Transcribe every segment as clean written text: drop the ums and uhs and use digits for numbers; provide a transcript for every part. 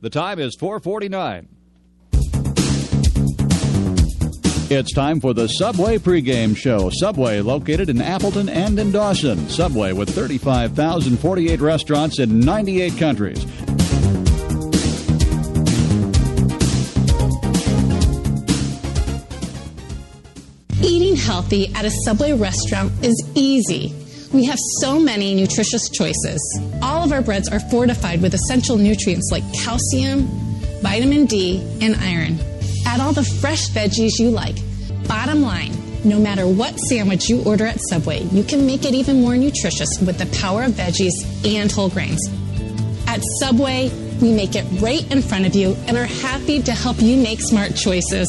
The time is 4:49. It's time for the Subway pregame show. Subway, located in Appleton and in Dawson. Subway with 35,048 restaurants in 98 countries. Eating healthy at a Subway restaurant is easy. We have so many nutritious choices. All of our breads are fortified with essential nutrients like calcium, vitamin D, and iron. Add all the fresh veggies you like. Bottom line, no matter what sandwich you order at Subway, you can make it even more nutritious with the power of veggies and whole grains. At Subway, we make it right in front of you and are happy to help you make smart choices.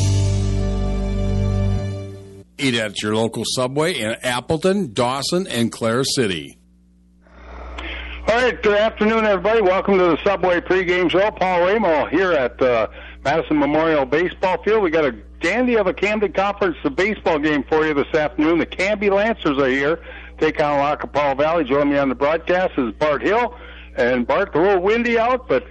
Eat at your local Subway in Appleton, Dawson, and Clare City. All right, good afternoon, everybody. Welcome to the Subway pregame show. Paul Ramo here at Madison Memorial Baseball Field. We got a dandy of a Camden Conference baseball game for you this afternoon. The Canby Lancers are here. Take on Lackapaul Valley. Join me on the broadcast is Bart Hill. And Bart, a little windy out, but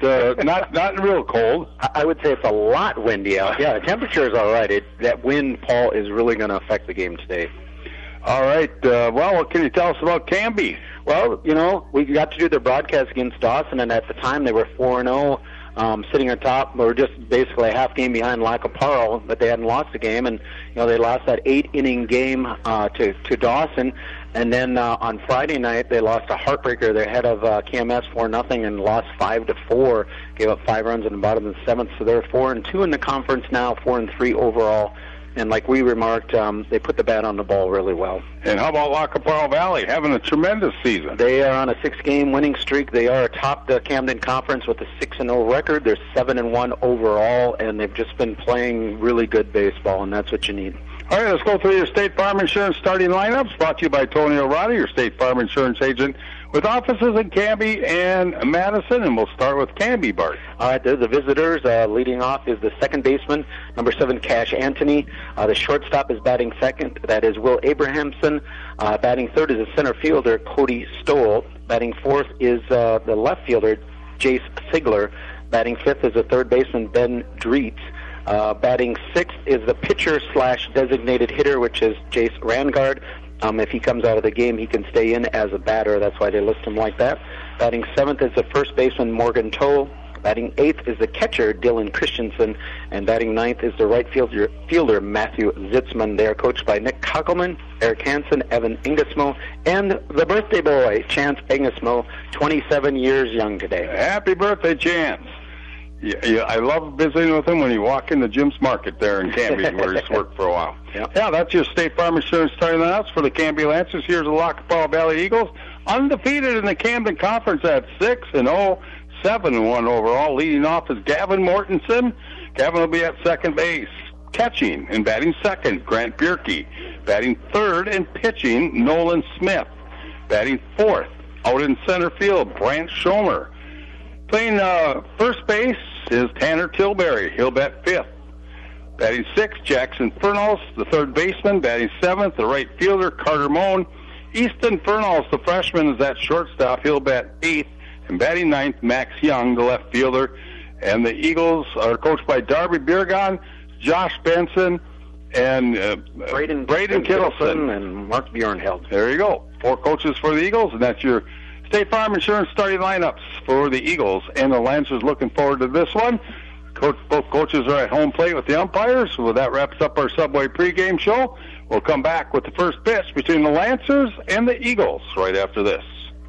not real cold. I would say it's a lot windy out. Yeah, the temperature is all right. That wind, Paul, is really going to affect the game today. All right. Well, what can you tell us about Canby? Well, you know, we got to do the broadcast against Dawson, and at the time they were 4-0, sitting on top. They were just basically a half game behind Lackapaul, but they hadn't lost the game, and they lost that 8-inning game to Dawson. And then on Friday night, they lost a heartbreaker. They're ahead of KMS 4-0 and lost 5-4. Gave up 5 runs in the bottom of the 7th, so they're 4-2 in the conference now, 4-3 overall. And like we remarked, they put the bat on the ball really well. And how about Lackapaul Valley having a tremendous season? They are on a 6-game winning streak. They are atop the Camden Conference with a 6-0 record. They're 7-1 overall, and they've just been playing really good baseball, and that's what you need. All right, let's go through your State Farm Insurance starting lineups, brought to you by Tony O'Reilly, your State Farm Insurance agent, with offices in Canby and Madison, and we'll start with Canby, Bart. All right, the visitors. Leading off is the second baseman, number 7, Cash Anthony. The shortstop is batting second. That is Will Abrahamson. Batting third is the center fielder, Cody Stoll. Batting fourth is the left fielder, Jace Sigler. Batting fifth is the third baseman, Ben Dreetz. Batting sixth is the pitcher/designated hitter, which is Jace Rangard. If he comes out of the game, he can stay in as a batter. That's why they list him like that. Batting seventh is the first baseman, Morgan Toll. Batting eighth is the catcher, Dylan Christensen. And batting ninth is the right fielder Matthew Zitzman. They are coached by Nick Kogelman, Eric Hansen, Evan Ingesmo, and the birthday boy, Chance Ingesmo, 27 years young today. Happy birthday, Chance. Yeah, I love visiting with him when you walk into Jim's Market there in Canby, where he's worked for a while. Yep. Yeah, that's your State Farm Insurance starting lineups for the Canby Lancers. Here's the Lackapaul Valley Eagles, undefeated in the Camden Conference at 6-0, 7-1 overall. Leading off is Gavin Mortensen. Gavin will be at second base. Catching and batting second, Grant Bierke. Batting third and pitching, Nolan Smith. Batting fourth, out in center field, Brant Schomer. Playing first base is Tanner Tilbury. He'll bat fifth. Batting sixth, Jackson Furnos, the third baseman. Batting seventh, the right fielder, Carter Moan. Easton Furnos, the freshman, is at shortstop. He'll bat eighth. And batting ninth, Max Young, the left fielder. And the Eagles are coached by Darby Birgon, Josh Benson, and Braden Kittleson. And Mark Bjornheld. There you go. 4 coaches for the Eagles, and that's your State Farm Insurance starting lineups for the Eagles and the Lancers. Looking forward to this one. Both coaches are at home plate with the umpires. Well, that wraps up our Subway pregame show. We'll come back with the first pitch between the Lancers and the Eagles right after this.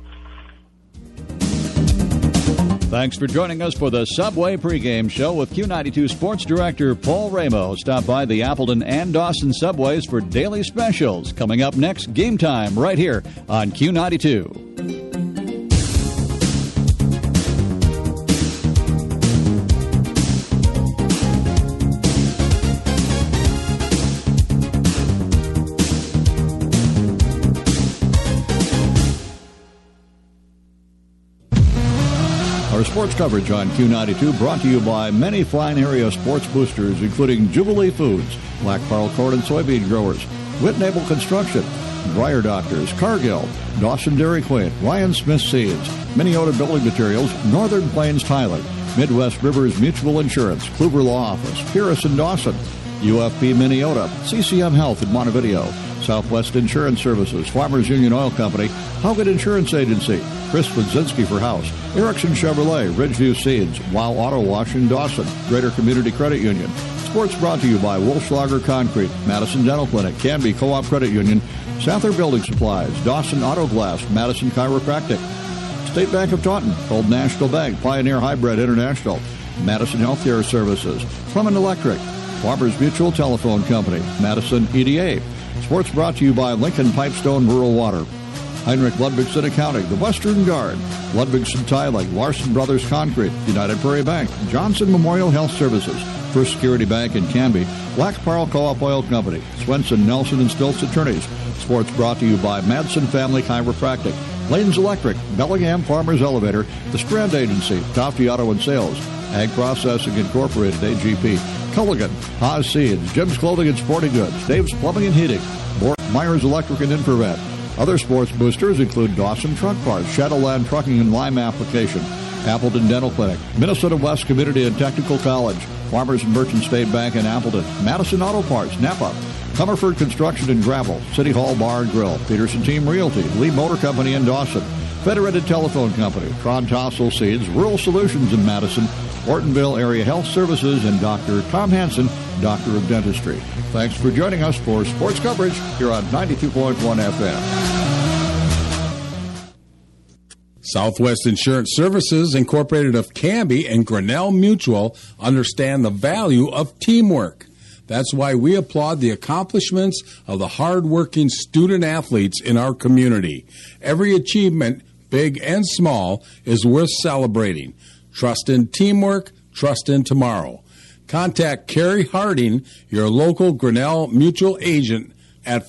Thanks for joining us for the Subway pregame show with Q92 Sports Director Paul Ramo. Stop by the Appleton and Dawson Subways for daily specials. Coming up next, Game Time, right here on Q92. Our sports coverage on Q92 brought to you by many fine area sports boosters, including Jubilee Foods, Black Pearl Corn and Soybean Growers, Whitnable Construction, Dryer Doctors, Cargill, Dawson Dairy Queen, Ryan Smith Seeds, Minneota Building Materials, Northern Plains Tiling, Midwest Rivers Mutual Insurance, Kluver Law Office, Pierce in Dawson, UFP Minneota, CCM Health in Montevideo, Southwest Insurance Services, Farmers Union Oil Company, Haugen Insurance Agency, Chris Wadzinski for House, Erickson Chevrolet, Ridgeview Seeds, Wow Auto Wash in Dawson, Greater Community Credit Union. Sports brought to you by Wolfschlager Concrete, Madison Dental Clinic, Canby Co-op Credit Union, Sather Building Supplies, Dawson Auto Glass, Madison Chiropractic, State Bank of Taunton, Old National Bank, Pioneer Hybrid International, Madison Healthcare Services, Clement Electric, Farmers Mutual Telephone Company, Madison EDA. Sports brought to you by Lincoln Pipestone Rural Water, Heinrich Ludwigson Accounting, the Western Guard, Ludwigson Tiling, Larson Brothers Concrete, United Prairie Bank, Johnson Memorial Health Services, First Security Bank in Canby, Black Pearl Co-op Oil Company, Swenson, Nelson, and Stilts Attorneys. Sports brought to you by Madsen Family Chiropractic, Lanes Electric, Bellingham Farmers Elevator, The Strand Agency, Tofty Auto and Sales, Ag Processing Incorporated, AGP, Culligan, Haas Seeds, Jim's Clothing and Sporting Goods, Dave's Plumbing and Heating, Myers Electric and Infrared. Other sports boosters include Dawson Truck Parts, Shadowland Trucking and Lime Application, Appleton Dental Clinic, Minnesota West Community and Technical College, Farmers and Merchant State Bank in Appleton, Madison Auto Parts, Napa, Comerford Construction and Gravel, City Hall Bar and Grill, Peterson Team Realty, Lee Motor Company in Dawson, Federated Telephone Company, Tron Tossel Seeds, Rural Solutions in Madison, Ortonville Area Health Services, and Dr. Tom Hansen, Doctor of Dentistry. Thanks for joining us for sports coverage here on 92.1 FM. Southwest Insurance Services, Incorporated of Canby and Grinnell Mutual understand the value of teamwork. That's why we applaud the accomplishments of the hard-working student-athletes in our community. Every achievement, big and small, is worth celebrating. Trust in teamwork, trust in tomorrow. Contact Carrie Harding, your local Grinnell Mutual agent, at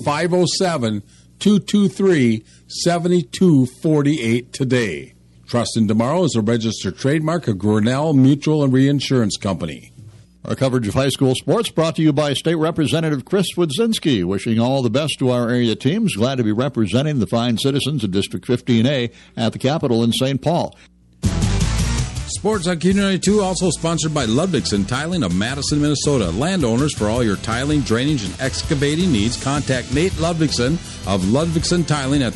507-223-7248 today. Trust in Tomorrow is a registered trademark of Grinnell Mutual and Reinsurance Company. Our coverage of high school sports brought to you by State Representative Chris Wadzinski. Wishing all the best to our area teams. Glad to be representing the fine citizens of District 15A at the Capitol in St. Paul. Sports on Q92 also sponsored by Ludwigson Tiling of Madison, Minnesota. Landowners, for all your tiling, drainage, and excavating needs, contact Nate Ludwigson of Ludwigson Tiling at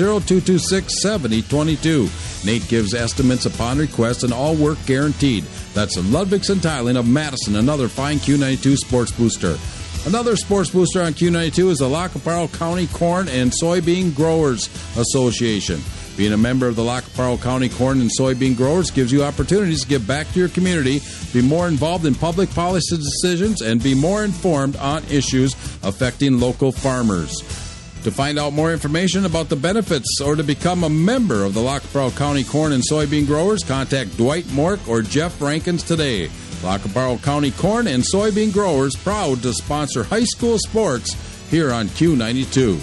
320-226-7022. Nate gives estimates upon request and all work guaranteed. That's Ludwigson Tiling of Madison, another fine Q92 sports booster. Another sports booster on Q92 is the Lacaparo County Corn and Soybean Growers Association. Being a member of the Lacaparo County Corn and Soybean Growers gives you opportunities to give back to your community, be more involved in public policy decisions, and be more informed on issues affecting local farmers. To find out more information about the benefits or to become a member of the Lacaparo County Corn and Soybean Growers, contact Dwight Mork or Jeff Rankins today. Lacaparo County Corn and Soybean Growers, proud to sponsor high school sports here on Q92.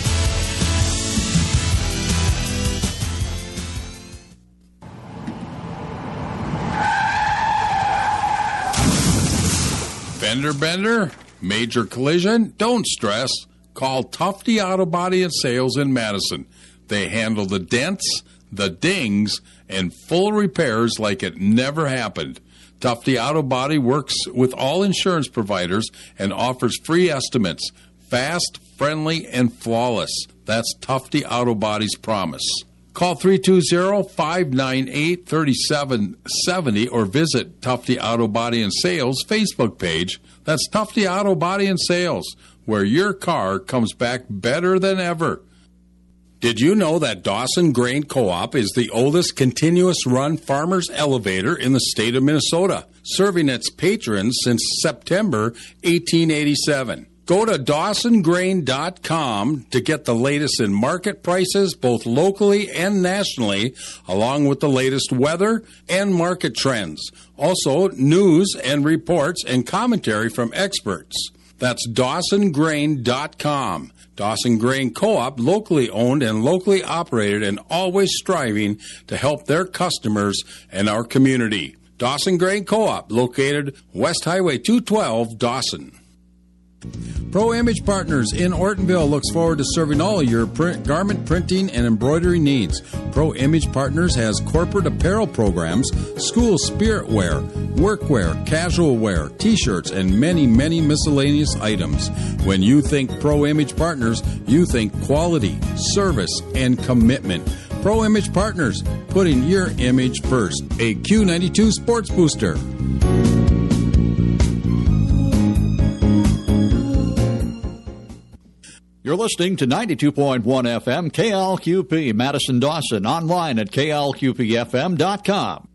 Fender bender? Major collision? Don't stress. Call Tufty Auto Body and Sales in Madison. They handle the dents, the dings, and full repairs like it never happened. Tufty Auto Body works with all insurance providers and offers free estimates. Fast, friendly, and flawless. That's Tufty Auto Body's promise. Call 320-598-3770 or visit Tufty Auto Body and Sales Facebook page. That's Tufty Auto Body and Sales, where your car comes back better than ever. Did you know that Dawson Grain Co-op is the oldest continuous-run farmers elevator in the state of Minnesota, serving its patrons since September 1887? Go to DawsonGrain.com to get the latest in market prices, both locally and nationally, along with the latest weather and market trends. Also, news and reports and commentary from experts. That's DawsonGrain.com. Dawson Grain Co-op, locally owned and locally operated and always striving to help their customers and our community. Dawson Grain Co-op, located West Highway 212, Dawson. Pro Image Partners in Ortonville looks forward to serving all your garment printing and embroidery needs. Pro Image Partners has corporate apparel programs, school spirit wear, workwear, casual wear, t-shirts, and many, many miscellaneous items. When you think Pro Image Partners, you think quality, service, and commitment. Pro Image Partners, putting your image first. A Q92 Sports Booster. You're listening to 92.1 FM KLQP Madison Dawson, online at klqpfm.com.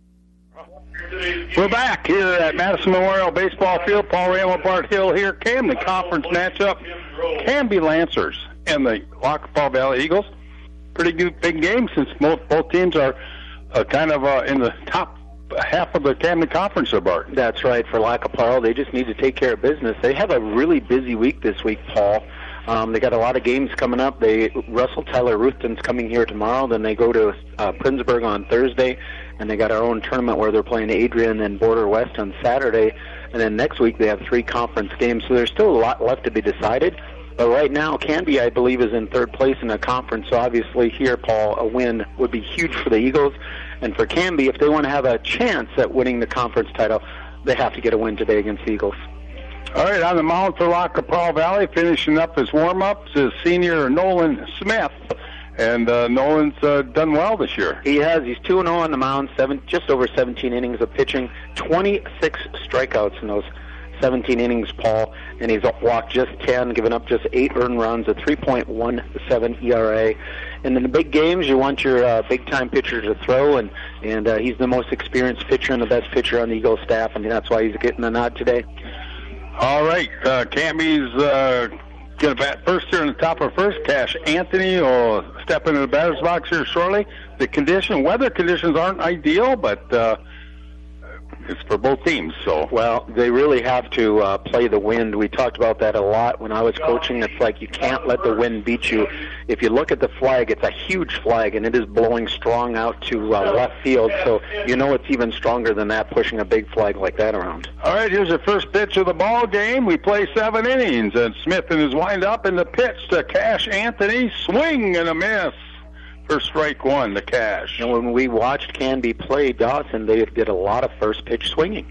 We're back here at Madison Memorial Baseball Field. Paul Ramo, Bart Hill here. Camden Conference matchup. Canby Lancers and the Lackapaw Valley Eagles. Pretty good big game since both teams are kind of in the top half of the Camden Conference, Bart. That's right. For Lackapaw, they just need to take care of business. They have a really busy week this week, Paul. They got a lot of games coming up. Russell Tyler Ruthven's coming here tomorrow. Then they go to Princeburg on Thursday, and they got our own tournament where they're playing Adrian and Border West on Saturday. And then next week they have 3 conference games. So there's still a lot left to be decided. But right now, Canby, I believe, is in 3rd place in the conference. So obviously here, Paul, a win would be huge for the Eagles. And for Canby, if they want to have a chance at winning the conference title, they have to get a win today against the Eagles. All right, on the mound for Lackapaw Valley, finishing up his warm-ups is senior Nolan Smith. And Nolan's done well this year. He has. He's 2-0 on the mound, just over 17 innings of pitching, 26 strikeouts in those 17 innings, Paul. And he's walked just 10, given up just 8 earned runs, a 3.17 ERA. And in the big games, you want your big-time pitcher to throw, and he's the most experienced pitcher and the best pitcher on the Eagles staff. I mean, that's why he's getting the nod today. All right, Canby's going to bat first here in the top of first. Cash Anthony will step into the batter's box here shortly. The weather conditions aren't ideal, but it's for both teams. So, well, they really have to play the wind. We talked about that a lot when I was coaching. It's like you can't let the wind beat you. If you look at the flag, it's a huge flag, and it is blowing strong out to left field. So you know it's even stronger than that, pushing a big flag like that around. All right, here's the first pitch of the ball game. We play 7 innings, and Smith in his windup, and the pitch to Cash Anthony. Swing and a miss. First strike 1 to Cash. And when we watched Canby play Dawson, they did a lot of first pitch swinging.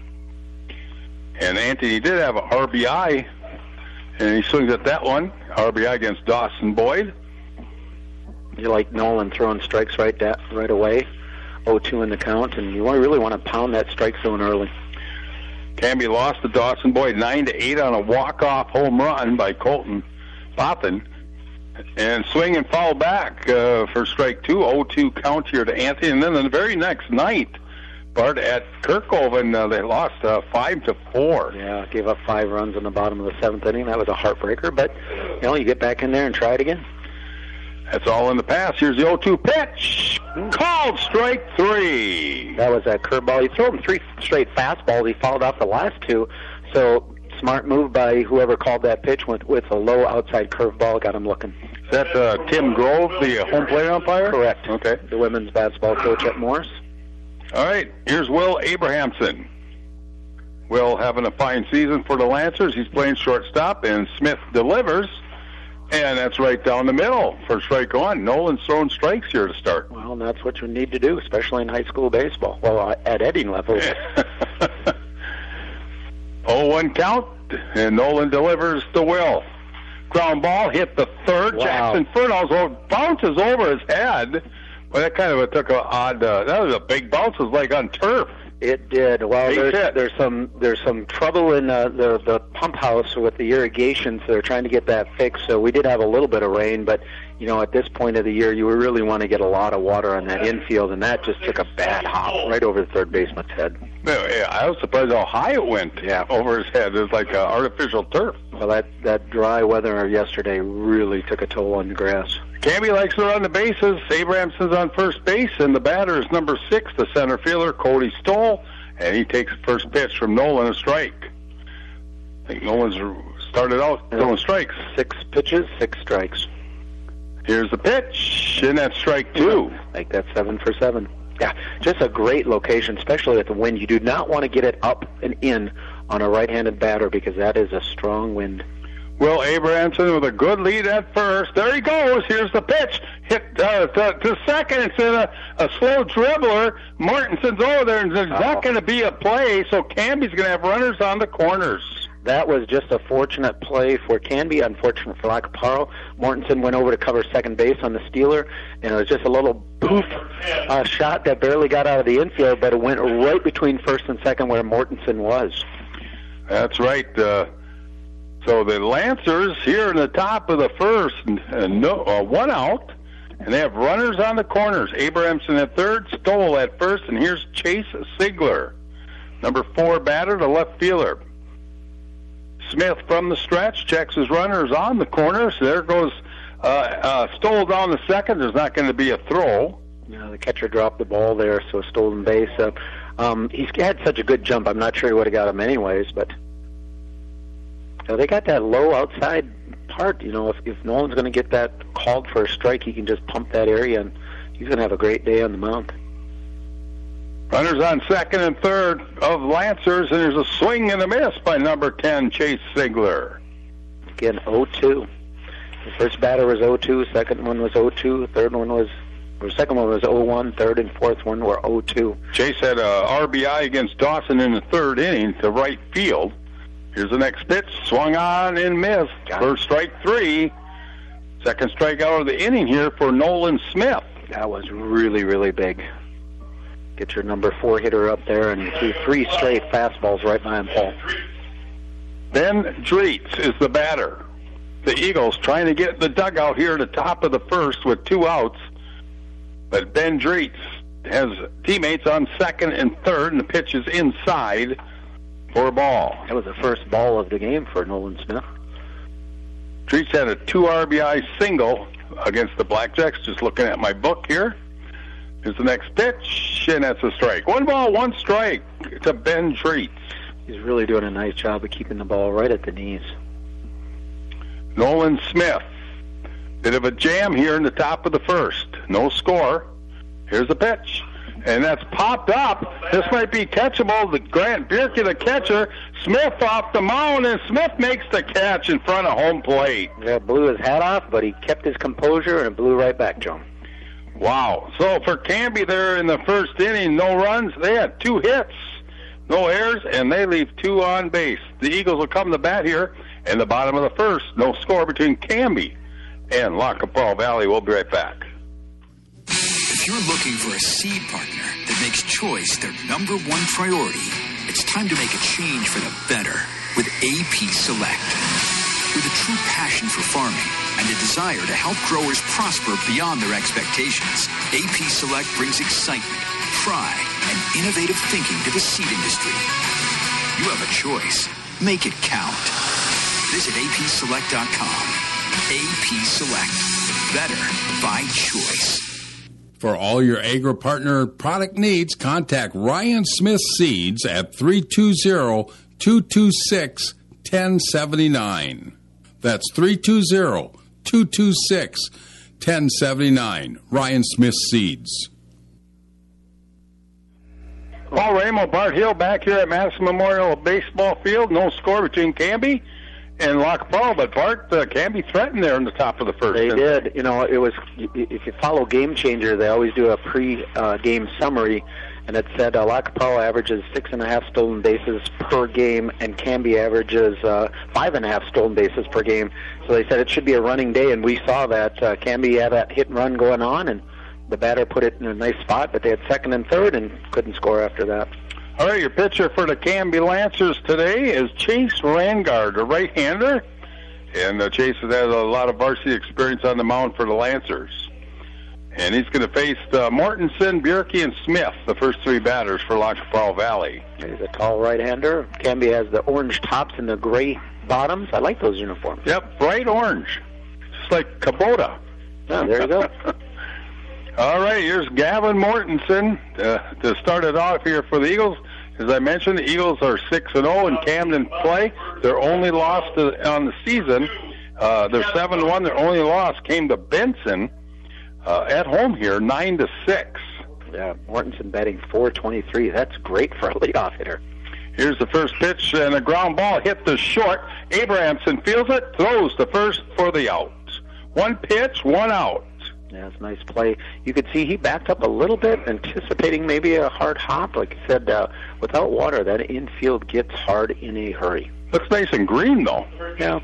And Anthony did have an RBI, and he swings at that one. RBI against Dawson Boyd. You like Nolan throwing strikes right away. 0-2 in the count, and you really want to pound that strike zone early. Canby lost to Dawson Boyd 9-8 on a walk-off home run by Colton Botham. And swing and foul back for strike 2. 0-2 count here to Anthony. And then the very next night, Bart, at Kirkhoven, they lost 5-4. Yeah, gave up 5 runs in the bottom of the 7th inning. That was a heartbreaker. But, you get back in there and try it again. That's all in the past. Here's the 0-2 pitch. Called strike 3. That was that curveball. He threw him 3 straight fastballs. He fouled off the last 2. So smart move by whoever called that pitch with a low outside curveball, got him looking. Is that Tim Grove, the home plate umpire? Correct. Okay. The women's basketball coach at Morris. All right, here's Will Abrahamson. Will having a fine season for the Lancers. He's playing shortstop, and Smith delivers, and that's right down the middle for strike 1. Nolan's throwing strikes here to start. Well, that's what you need to do, especially in high school baseball. Well, at Edding level. 0-1 count, and Nolan delivers to Will. Ground ball hit the third. Wow. Jackson Furnos bounces over his head. Well, that kind of took an odd. That was a big bounce. It was like on turf. It did. Well, there's some trouble in the pump house with the irrigation, so they're trying to get that fixed. So we did have a little bit of rain, but at this point of the year, you really want to get a lot of water on that infield, and that just took a bad hop right over the third baseman's head. Yeah, I was surprised how high it went. Yeah, over his head. It was like artificial turf. Well, that dry weather yesterday really took a toll on the grass. Canby likes to run the bases. Abrahamson's on first base, and the batter is number 6, the center fielder, Cody Stoll, and he takes the first pitch from Nolan, a strike. I think Nolan's started out throwing strikes. 6 pitches, 6 strikes. Here's the pitch, and that's strike 2. Like that 7 for 7. Yeah, just a great location, especially at the wind. You do not want to get it up and in on a right-handed batter because that is a strong wind. Will Abrahamson with a good lead at first. There he goes. Here's the pitch. Hit to second. It's in a slow dribbler. Mortenson's over there, and there's not going to be a play, so Canby's going to have runners on the corners. That was just a fortunate play for Canby, unfortunate for Lacaparo. Mortensen went over to cover second base on the stealer, and it was just a little boof shot that barely got out of the infield, but it went right between first and second where Mortensen was. That's right. So the Lancers here in the top of the first, one out, and they have runners on the corners. Abrahamson at third, Stoll at first, and here's Chase Sigler, number 4 batter, the left fielder. Smith from the stretch checks his runners on the corners. There goes Stoll down the second. There's not going to be a throw. Yeah, the catcher dropped the ball there, so a stolen base. He's had such a good jump. I'm not sure he would have got him anyways, but they got that low outside part. If Nolan's going to get that called for a strike, he can just pump that area, and he's going to have a great day on the mound. Runners on second and third of Lancers, and there's a swing and a miss by number 10, Chase Sigler. Again, 0-2. The first batter was 0-2, second one was 0-2, second one was 0-1, third and fourth one were 0-2. Chase had a RBI against Dawson in the third inning to right field. Here's the next pitch, swung on and missed. First strike 3. Second strikeout of the inning here for Nolan Smith. That was really, really big. Get your number 4 hitter up there, and he threw 3 straight fastballs right behind Paul. Ben Dreetz is the batter. The Eagles trying to get the dugout here at the top of the first with 2 outs. But Ben Dreetz has teammates on second and third, and the pitch is inside for a ball. That was the first ball of the game for Nolan Smith. Dreetz had a 2 RBI single against the Blackjacks, just looking at my book here. Here's the next pitch, and that's a strike. 1 ball, 1 strike to Ben Dreetz. He's really doing a nice job of keeping the ball right at the knees. Nolan Smith. Bit of a jam here in the top of the first. No score. Here's the pitch. And that's popped up. This might be catchable. The Grant Bierke, the catcher. Smith off the mound, and Smith makes the catch in front of home plate. Yeah, blew his hat off, but he kept his composure and it blew right back, John. Wow. So for Canby there in the first inning, no runs. They had 2 hits, no errors, and they leave 2 on base. The Eagles will come to bat here in the bottom of the first. No score between Canby and Lacaparo Valley. We'll be right back. If you're looking for a seed partner that makes choice their number 1 priority, it's time to make a change for the better with AP Select. With a true passion for farming and a desire to help growers prosper beyond their expectations, AP Select brings excitement, pride, and innovative thinking to the seed industry. You have a choice. Make it count. Visit apselect.com. AP Select. Better by choice. For all your AgriPartner product needs, contact Ryan Smith Seeds at 320-226-1079. That's 320-226-1079. Ryan Smith Seeds. Paul Ramo, Bart Hill back here at Madison Memorial Baseball Field. No score between Canby and Lacaparo, but Bart, Canby threatened there in the top of the first. They did. It was, if you follow Game Changer, they always do a pre-game summary, and it said Lacaparo averages 6.5 stolen bases per game, and Canby averages 5.5 stolen bases per game. So they said it should be a running day, and we saw that. Canby had that hit and run going on, and the batter put it in a nice spot, but they had second and third and couldn't score after that. All right, your pitcher for the Canby Lancers today is Chase Rangard, a right-hander, and Chase has had a lot of varsity experience on the mound for the Lancers. And he's going to face Mortensen, Bierke, and Smith, the first 3 batters for Lacaparo Valley. He's a tall right-hander. Canby has the orange tops and the gray bottoms. I like those uniforms. Yep, bright orange, just like Kubota. Oh, there you go. All right, here's Gavin Mortensen to start it off here for the Eagles. As I mentioned, the Eagles are 6-0 in Camden play. Their only loss on the season, their 7-1. Their only loss came to Benson at home here, 9-6. Yeah, Mortensen batting .423. That's great for a leadoff hitter. Here's the first pitch, and a ground ball hit the short. Abrahamson fields it, throws the first for the out. One pitch, one out. Yeah, it's a nice play. You could see he backed up a little bit, anticipating maybe a hard hop. Like I said, without water, that infield gets hard in a hurry. Looks nice and green, though. Yeah.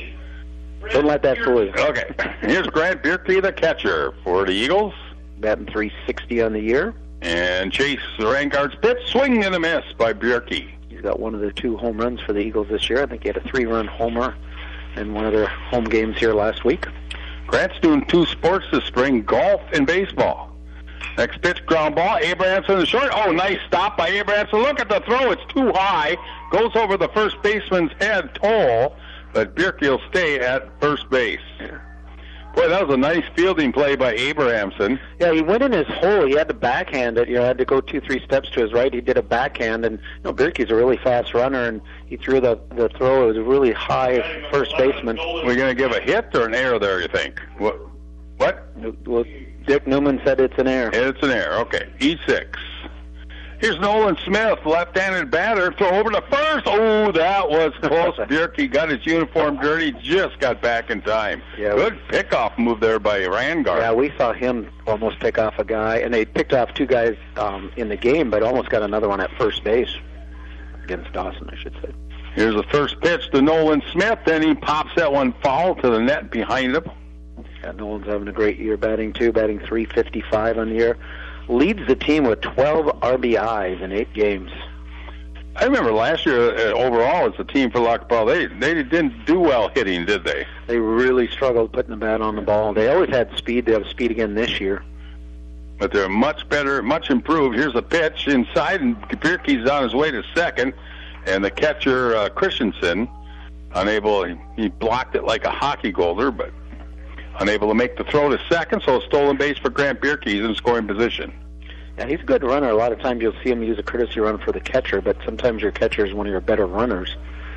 Don't let that fool you. Okay. Here's Grant Bierke, the catcher for the Eagles. Batting .360 on the year. And Chase Rangard's pitch, swing and a miss by Bierke. He's got one of the 2 home runs for the Eagles this year. I think he had a 3-run homer in one of their home games here last week. Grant's doing 2 sports this spring, golf and baseball. Next pitch, ground ball. Abrahamson in the short. Oh, nice stop by Abrahamson. Look at the throw. It's too high. Goes over the first baseman's head, Toll, but Bierke will stay at first base. Boy, that was a nice fielding play by Abrahamson. Yeah, he went in his hole. He had to backhand it. Had to go 2-3 steps to his right. He did a backhand, and Bierke's a really fast runner, and he threw the throw. It was a really high first baseman. We're going to give a hit or an error there, you think? What? Well, Dick Newman said it's an error. It's an error. Okay, E6. Here's Nolan Smith, left-handed batter, throw over to first. Oh, that was close. Bierke got his uniform dirty, just got back in time. Yeah, good pickoff move there by Rangard. Yeah, we saw him almost pick off a guy, and they picked off 2 guys in the game, but almost got another one at first base against Dawson, I should say. Here's the first pitch to Nolan Smith, then he pops that one foul to the net behind him. Yeah, Nolan's having a great year batting .355 on the year. Leads the team with 12 RBIs in 8 games. I remember last year, overall, as a team for Lac La Belle, they didn't do well hitting, did they? They really struggled putting the bat on the ball. They always had speed. They have speed again this year. But they're much better, much improved. Here's a pitch inside, and Bierke's on his way to second. And the catcher, Christensen, he blocked it like a hockey goaler, but unable to make the throw to second, so a stolen base for Grant Bierke. He's in scoring position. Yeah, he's a good runner. A lot of times you'll see him use a courtesy run for the catcher, but sometimes your catcher is one of your better runners.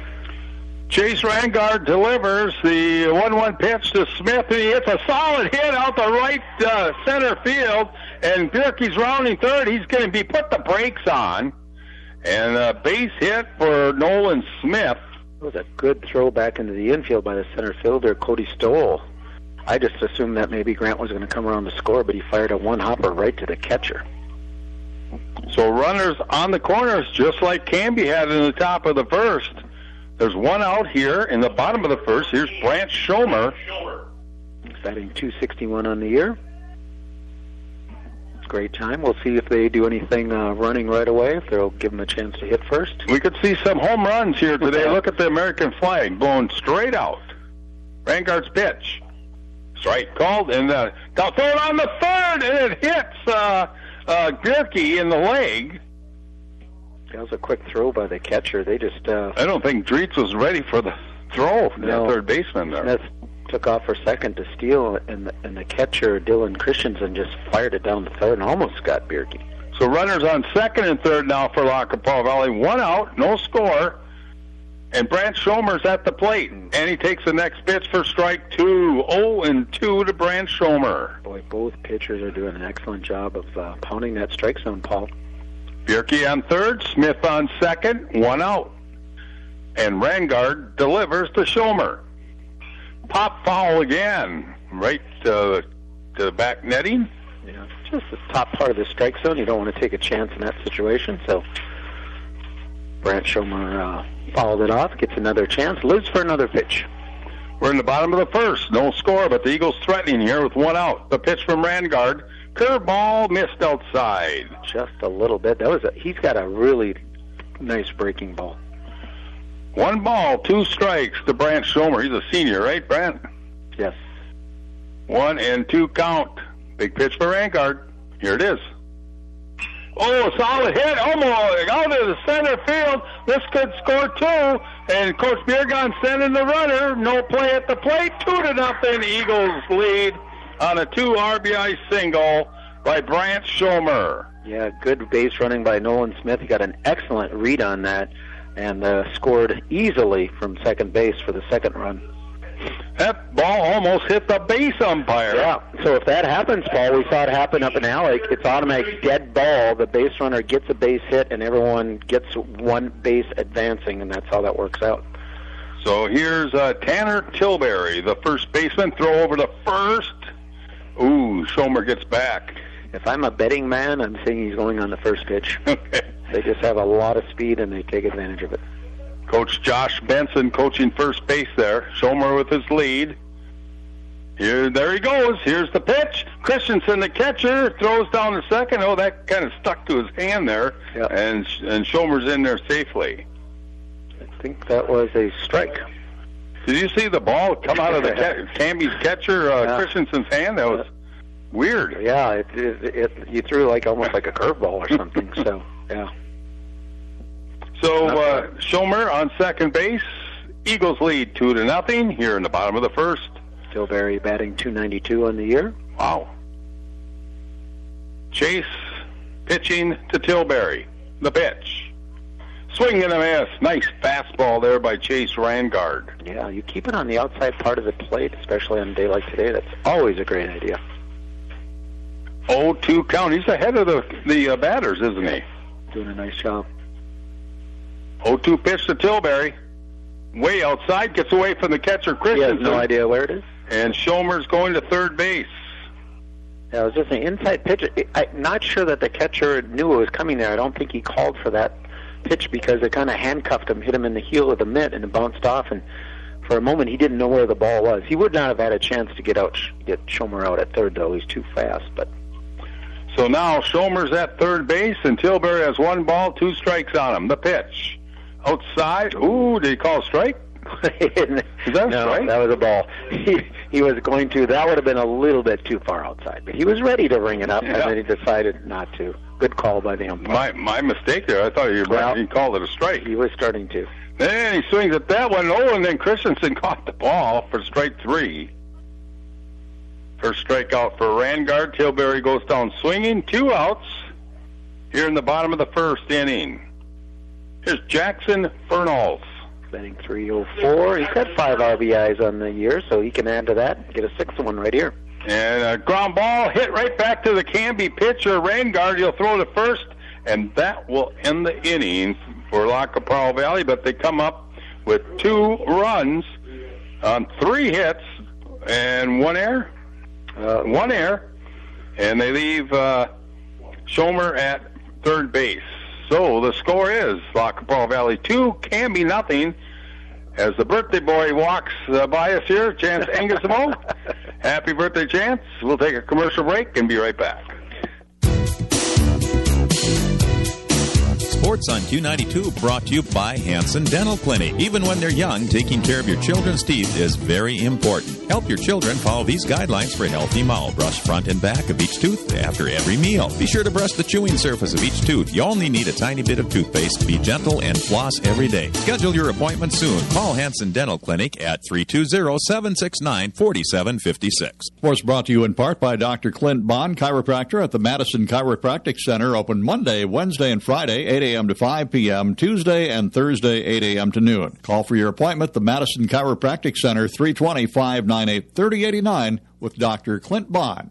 Chase Rangard delivers the 1-1 pitch to Smith, and he hits a solid hit out the right center field, and Bierke's rounding third. He's going to be put the brakes on, and a base hit for Nolan Smith. It was a good throw back into the infield by the center fielder, Cody Stoll. I just assumed that maybe Grant was going to come around to score, but he fired a one-hopper right to the catcher. So runners on the corners, just like Canby had in the top of the first. There's one out here in the bottom of the first. Here's Brant Schomer. Batting .261 on the year. Great time. We'll see if they do anything running right away, if they'll give them a chance to hit first. We could see some home runs here today. Look at the American flag blowing straight out. Rangard's pitch. Strike called, and they'll throw it on the third, and it hits Bierke in the leg. That was a quick throw by the catcher. They just... I don't think Dritz was ready for the throw from that third baseman there. Smith took off for second to steal, and the catcher, Dylan Christensen, just fired it down the third and almost got Bierke. So runners on second and third now for La Capella Valley. One out, no score. And Brant Schomer's at the plate, and he takes the next pitch for strike 2. 0-2 to Brant Schomer. Boy, both pitchers are doing an excellent job of pounding that strike zone, Paul. Bierke on third, Smith on second, one out. And Rangard delivers to Schomer. Pop foul again, right to the back netting. Yeah, just the top part of the strike zone. You don't want to take a chance in that situation, so Brant Schomer fouled it off, gets another chance, lives for another pitch. We're in the bottom of the first. No score, but the Eagles threatening here with one out. The pitch from Rangard. Curveball missed outside. Just a little bit. He's got a really nice breaking ball. 1 ball, 2 strikes to Brant Schomer. He's a senior, right, Brant? Yes. 1-2 count. Big pitch for Rangard. Here it is. Oh, solid hit, almost out of the center field. This could score 2, and Coach Biergon sending the runner. No play at the plate, 2-0. Eagles lead on a 2 RBI single by Brant Schomer. Yeah, good base running by Nolan Smith. He got an excellent read on that and scored easily from second base for the second run. That ball almost hit the base umpire. Yeah, so if that happens, Paul, we saw it happen up in Alec, it's automatic dead ball. The base runner gets a base hit, and everyone gets one base advancing, and that's how that works out. So here's Tanner Tilbury, the first baseman, throw over to first. Ooh, Schomer gets back. If I'm a betting man, I'm saying he's going on the first pitch. Okay. They just have a lot of speed, and they take advantage of it. Coach Josh Benson coaching first base there. Schomer with his lead. There he goes. Here's the pitch. Christensen, the catcher, throws down to second. Oh, that kind of stuck to his hand there. Yep. And Schomer's in there safely. I think that was a strike. Did you see the ball come out of the Canby's catcher, Christensen's hand? That was weird. Yeah, you threw almost like a curveball or something. So, yeah. So Schomer on second base. Eagles lead 2-0 here in the bottom of the first. Tilbury batting .292 on the year. Wow. Chase pitching to Tilbury. The pitch. Swing and a miss. Nice fastball there by Chase Rangard. Yeah, you keep it on the outside part of the plate, especially on a day like today. That's always a great idea. 0-2 count. He's ahead of the batters, isn't he? Doing a nice job. 0-2 pitch to Tilbury. Way outside, gets away from the catcher, Christensen. He has no idea where it is. And Schomer's going to third base. Yeah, it was just an inside pitch. I'm not sure that the catcher knew it was coming there. I don't think he called for that pitch because it kind of handcuffed him, hit him in the heel with the mitt, and it bounced off. And for a moment, he didn't know where the ball was. He would not have had a chance to get Schomer out at third, though. He's too fast. But so now Schomer's at third base, and Tilbury has 1 ball, 2 strikes on him. The pitch. Outside. Ooh, did he call a strike? Is that a strike? That was a ball. He was going to. That would have been a little bit too far outside, but he was ready to ring it up, and then he decided not to. Good call by the umpire. My mistake there. I thought he called it a strike. He was starting to. Then he swings at that one. Oh, and then Christensen caught the ball for strike 3. First strikeout for Rangard. Tilbury goes down swinging. 2 outs here in the bottom of the first inning. Here's Jackson Fernals. Batting .304. He's got 5 RBIs on the year, so he can add to that and get a 6th one right here. And a ground ball hit right back to the Canby pitcher, Rangard. He'll throw to first, and that will end the inning for La Capral Valley. But they come up with 2 runs on 3 hits and 1 error. 1 error, and they leave Schomer at third base. So the score is La Capral Valley 2, Canby nothing. As the birthday boy walks by us here, Chance Angisimo. Happy birthday, Chance. We'll take a commercial break and be right back. Sports on Q92 brought to you by Hanson Dental Clinic. Even when they're young, taking care of your children's teeth is very important. Help your children follow these guidelines for healthy mouth. Brush front and back of each tooth after every meal. Be sure to brush the chewing surface of each tooth. You only need a tiny bit of toothpaste. Be gentle and floss every day. Schedule your appointment soon. Call Hanson Dental Clinic at 320-769-4756. Sports brought to you in part by Dr. Clint Bond, chiropractor at the Madison Chiropractic Center. Open Monday, Wednesday, and Friday, 8 a.m. to 5 p.m., Tuesday and Thursday, 8 a.m. to noon. Call for your appointment, the Madison Chiropractic Center, 320-598-3089 with Dr. Clint Bond.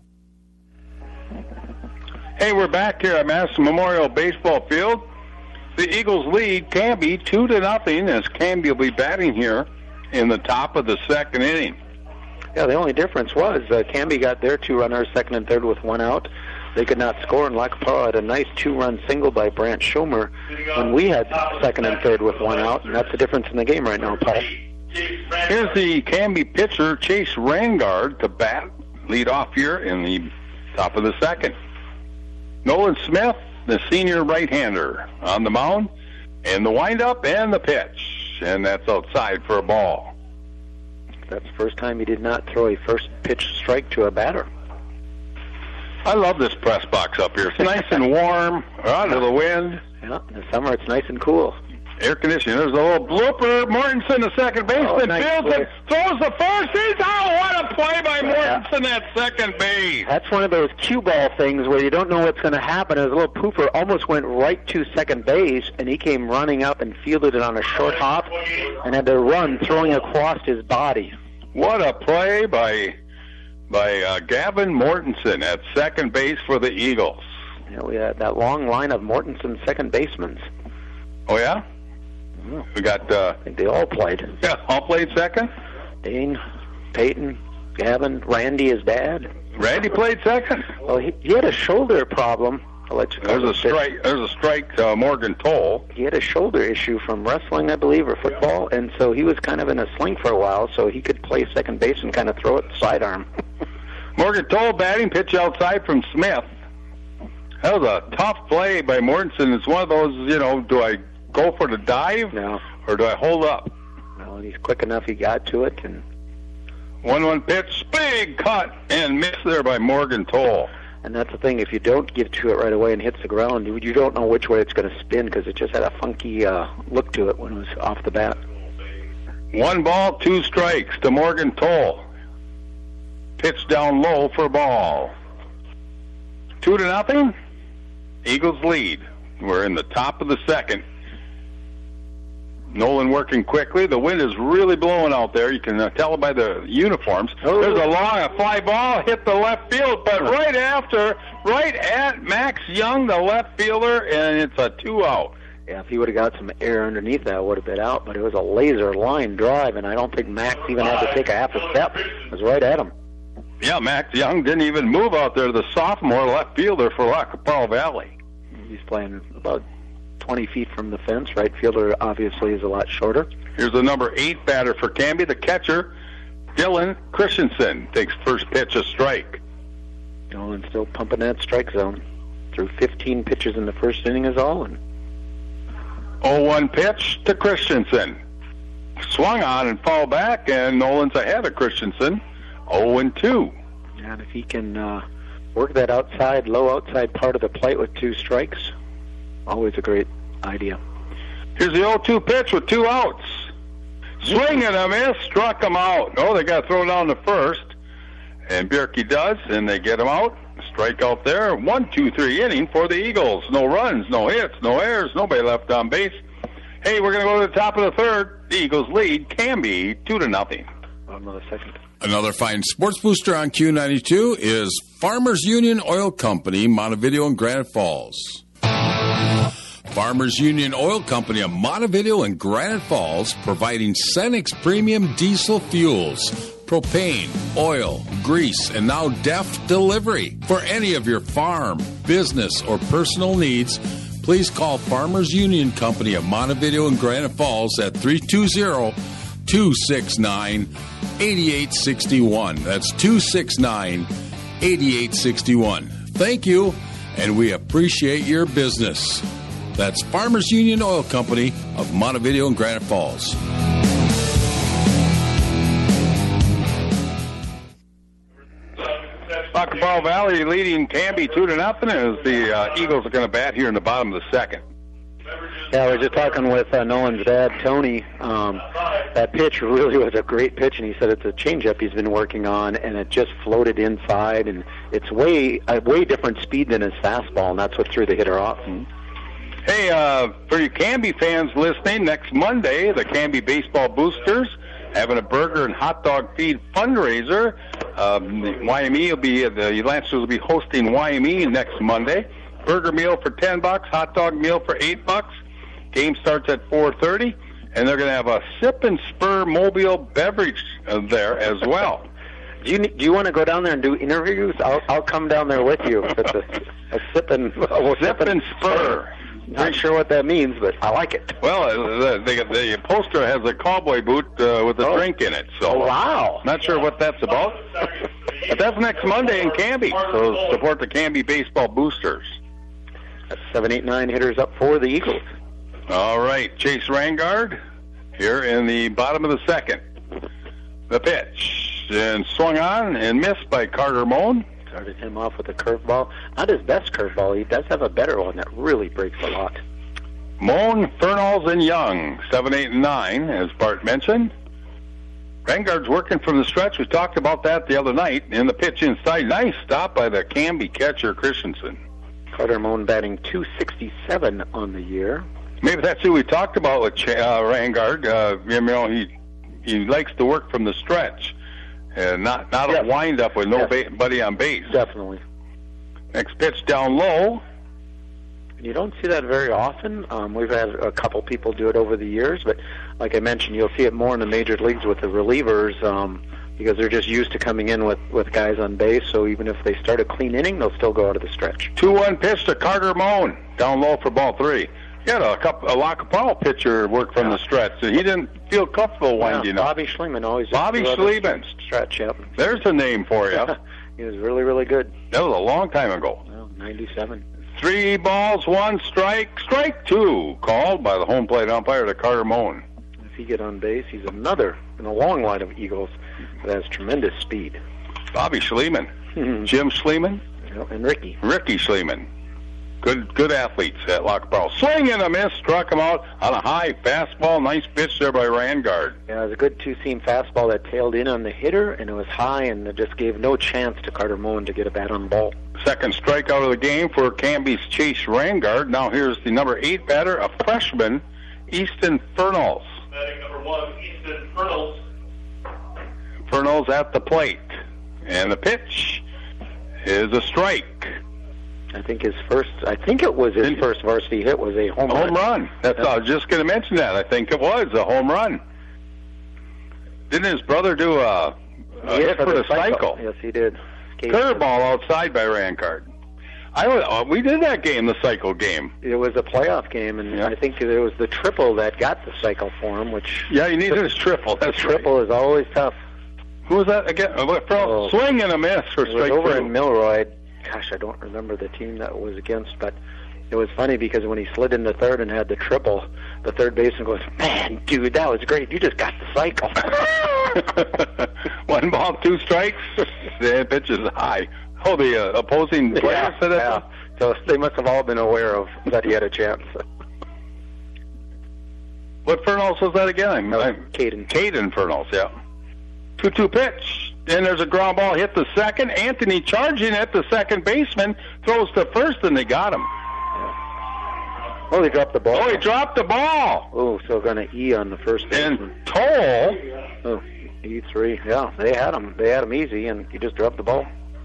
Hey, we're back here at Madison Memorial Baseball Field. The Eagles lead Canby 2-0 as Canby will be batting here in the top of the second inning. Yeah, the only difference was Canby got their 2 runners, second and third with 1 out. They could not score, and La Capral had a nice 2-run single by Brant Schomer when we had second and third with 1 out, and that's the difference in the game right now, Paul. Here's the Canby pitcher, Chase Rangard, to bat, lead off here in the top of the second. Nolan Smith, the senior right-hander, on the mound, and the windup and the pitch, and that's outside for a ball. That's the first time he did not throw a first pitch strike to a batter. I love this press box up here. It's nice and warm, out of the wind. Yeah, in the summer it's nice and cool. Air conditioning. There's a little blooper. Mortensen, the second baseman, fields it, throws the first. He's out. What a play by Mortensen at second base. That's one of those cue ball things where you don't know what's going to happen. His little pooper almost went right to second base, and he came running up and fielded it on a short hop and had to run, throwing across his body. What a play by Gavin Mortensen at second base for the Eagles. Yeah, we had that long line of Mortensen second basemen. Oh, yeah? We got... I think they all played. Yeah, all played second? Dane, Peyton, Gavin, Randy, his dad. Randy played second? Well, he had a shoulder problem. I'll let you know. There's a strike to Morgan Toll. He had a shoulder issue from wrestling, I believe, or football, and so he was kind of in a sling for a while, so he could play second base and kind of throw it sidearm. Morgan Toll batting, pitch outside from Smith. That was a tough play by Mortensen. It's one of those, do I go for the dive? No. Or do I hold up? No, he's quick enough. He got to it. And 1-1 pitch, big cut, and miss there by Morgan Toll. And that's the thing. If you don't get to it right away and hits the ground, you don't know which way it's going to spin because it just had a funky look to it when it was off the bat. 1 ball, 2 strikes to Morgan Toll. Pitch down low for ball. 2-0. Eagles lead. We're in the top of the second. Nolan working quickly. The wind is really blowing out there. You can tell by the uniforms. Oh. There's a fly ball hit the left field, but right at Max Young, the left fielder, and it's a 2-out. Yeah, if he would have got some air underneath that, it would have been out. But it was a laser line drive, and I don't think Max even had to take a half a step. It was right at him. Yeah, Max Young didn't even move out there. The sophomore left fielder for La Capel Valley. He's playing about 20 feet from the fence. Right fielder obviously is a lot shorter. Here's the number 8 batter for Canby, the catcher, Dylan Christensen. Takes first pitch, a strike. Nolan still pumping that strike zone. Threw 15 pitches in the first inning is all. And 0-1 pitch to Christensen. Swung on and fouled back, and Nolan's ahead of Christensen. 0-2. And if he can work that low outside part of the plate with 2 strikes, always a great idea. Here's the 0-2 pitch with 2 outs. Swing and a miss, struck him out. Oh, they got to throw down the first. And Bjerke does, and they get him out. Strikeout there. 1-2-3 inning for the Eagles. No runs, no hits, no errors, nobody left on base. Hey, we're going to go to the top of the third. The Eagles lead Canby 2-0. Another second. Another fine sports booster on Q92 is Farmers Union Oil Company, Montevideo and Granite Falls. Farmers Union Oil Company of Montevideo and Granite Falls, providing Cenex premium diesel fuels, propane, oil, grease, and now DEF delivery. For any of your farm, business, or personal needs, please call Farmers Union Company of Montevideo and Granite Falls at 320-269-8861. That's 269-8861. Thank you, and we appreciate your business. That's Farmers Union Oil Company of Montevideo and Granite Falls. La Capel Valley leading Canby 2-0 as the Eagles are going to bat here in the bottom of the second. Yeah, I was just talking with Nolan's dad, Tony. That pitch really was a great pitch, and he said it's a changeup he's been working on, and it just floated inside, and it's a way different speed than his fastball, and that's what threw the hitter off. Hey, for you Canby fans listening, next Monday, the Canby Baseball Boosters having a burger and hot dog feed fundraiser. The Lancers will be hosting YME next Monday. Burger meal for $10, hot dog meal for $8. Game starts at 4:30, and they're going to have a Sip and Spur mobile beverage there as well. Do you want to go down there and do interviews? I'll come down there with you. It's a Sip and Spur. Not sure what that means, but I like it. Well, the poster has a cowboy boot with a drink in it. So wow. Not sure what that's about. But that's next Monday in Canby. So support the Canby Baseball Boosters. That's 7-8-9 hitters up for the Eagles. All right, Chase Rangard here in the bottom of the second. The pitch, and swung on and missed by Carter Moan. Started him off with a curveball. Not his best curveball. He does have a better one that really breaks a lot. Moan, Fernals, and Young, 7, 8, and 9, as Bart mentioned. Rangard's working from the stretch. We talked about that the other night. In the pitch inside, nice stop by the Canby catcher, Christensen. Carter Moan batting .267 on the year. Maybe that's who we talked about with Rangard. He likes to work from the stretch. and not a wind-up with nobody on base. Definitely. Next pitch down low. You don't see that very often. We've had a couple people do it over the years, but like I mentioned, you'll see it more in the major leagues with the relievers because they're just used to coming in with guys on base, so even if they start a clean inning, they'll still go out of the stretch. 2-1 pitch to Carter Moan, down low for ball 3. He had a Lacapao pitcher work from the stretch, and he didn't feel comfortable winding up. Bobby Schliemann always Bobby Schliemann. Stretch, yep. There's a name for you. He was really, really good. That was a long time ago. Well, 97. 3 balls, 1 strike. Strike 2 called by the home plate umpire to Carter Moan. If he get on base, he's another in a long line of Eagles that has tremendous speed. Bobby Schliemann. Jim Schliemann. And Ricky. Ricky Schliemann. Good athletes at Lacapao. Swing and a miss, struck him out on a high fastball. Nice pitch there by Rangard. Yeah, it was a good two-seam fastball that tailed in on the hitter, and it was high, and it just gave no chance to Carter Moan to get a bat on the ball. Second strikeout of the game for Canby's Chase Rangard. Now here's the number 8 batter, a freshman, Easton Fernals. Batting number 1, Easton Fernals. Fernals at the plate. And the pitch is a strike. I think it was his first varsity hit was a home run. I was just going to mention that. I think it was a home run. Didn't his brother do a hit for the cycle? Yes, he did. Curveball outside by Rangard. We did that game, the cycle game. It was a playoff game, and I think it was the triple that got the cycle for him. Yeah, you needed his triple. That's triple is always tough. Who was that again? Swing and a miss for strike 2. Over in Milroy. Gosh, I don't remember the team that was against, but it was funny because when he slid into third and had the triple, the third baseman goes, "Man, dude, that was great. You just got the cycle." 1 ball, 2 strikes. The pitch is high. Oh, the opposing player said that? Yeah. So they must have all been aware of that he had a chance. What Fernals was that again? Caden. Caden Fernals, yeah. 2-2 pitch. Then there's a ground ball hit the second. Anthony charging at the second baseman. Throws to first, and they got him. Oh, he dropped the ball. Oh, he dropped the ball. Oh, so going to E on the first baseman. And Toll. Oh, E3. Yeah, they had him. They had him easy, and he just dropped the ball.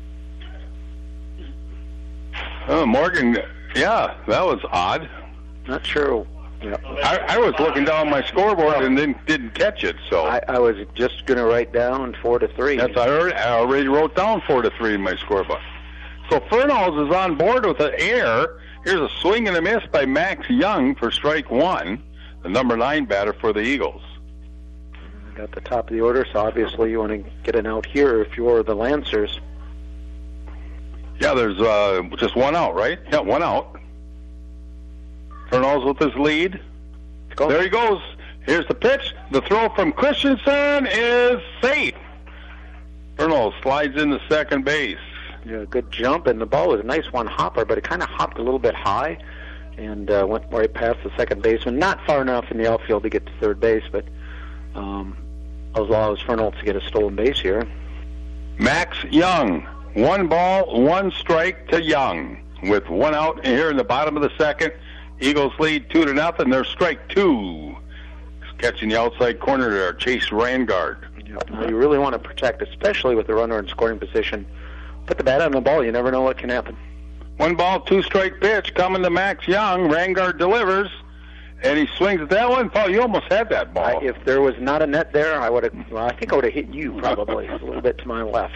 Oh, Morgan. Yeah, that was odd. Not sure. Yeah. I was looking down my scoreboard and didn't catch it. So I was just going to write down 4-3. That's I already wrote down 4-3 in my scoreboard. So Fernals is on board with an error. Here's a swing and a miss by Max Young for strike 1, the number 9 batter for the Eagles. Got the top of the order, so obviously you want to get an out here if you're the Lancers. Yeah, there's just 1 out, right? Yeah, 1 out. Fernals with his lead. There he goes. Here's the pitch. The throw from Christensen is safe. Fernals slides into second base. Yeah, good jump, and the ball was a nice one-hopper, but it kind of hopped a little bit high and went right past the second baseman. Not far enough in the outfield to get to third base, but allows Fernals to get a stolen base here. Max Young. 1 ball, 1 strike to Young. With 1 out here in the bottom of the second. Eagles lead 2-0. There's strike 2. Catching the outside corner there, Chase Rangard. Yep. Now you really want to protect, especially with the runner in scoring position. Put the bat on the ball. You never know what can happen. 1 ball, 2 strike pitch coming to Max Young. Rangard delivers, and he swings at that one. Paul, you almost had that ball. If there was not a net there, I would have. Well, I think I would have hit you probably a little bit to my left.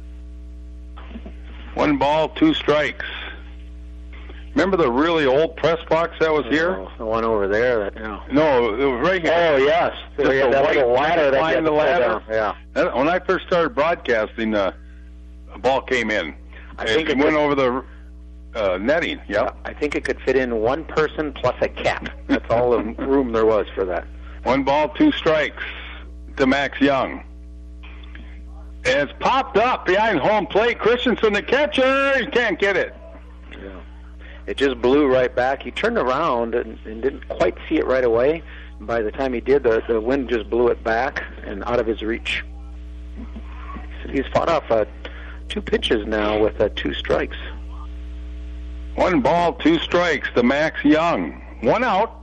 1 ball, 2 strikes. Remember the really old press box that was here? The one over there. No, it was right here. Oh, yes. Just a white ladder that gets the ladder. Yeah. When I first started broadcasting, a ball came in. I think it went over the netting. Yeah. I think it could fit in 1 person plus a cat. That's all the room there was for that. 1 ball, 2 strikes to Max Young. And it's popped up behind home plate. Christensen, the catcher, he can't get it. Yeah. It just blew right back. He turned around and didn't quite see it right away. And by the time he did, the wind just blew it back and out of his reach. He's fought off 2 pitches now with 2 strikes. 1 ball, 2 strikes to Max Young. 1 out.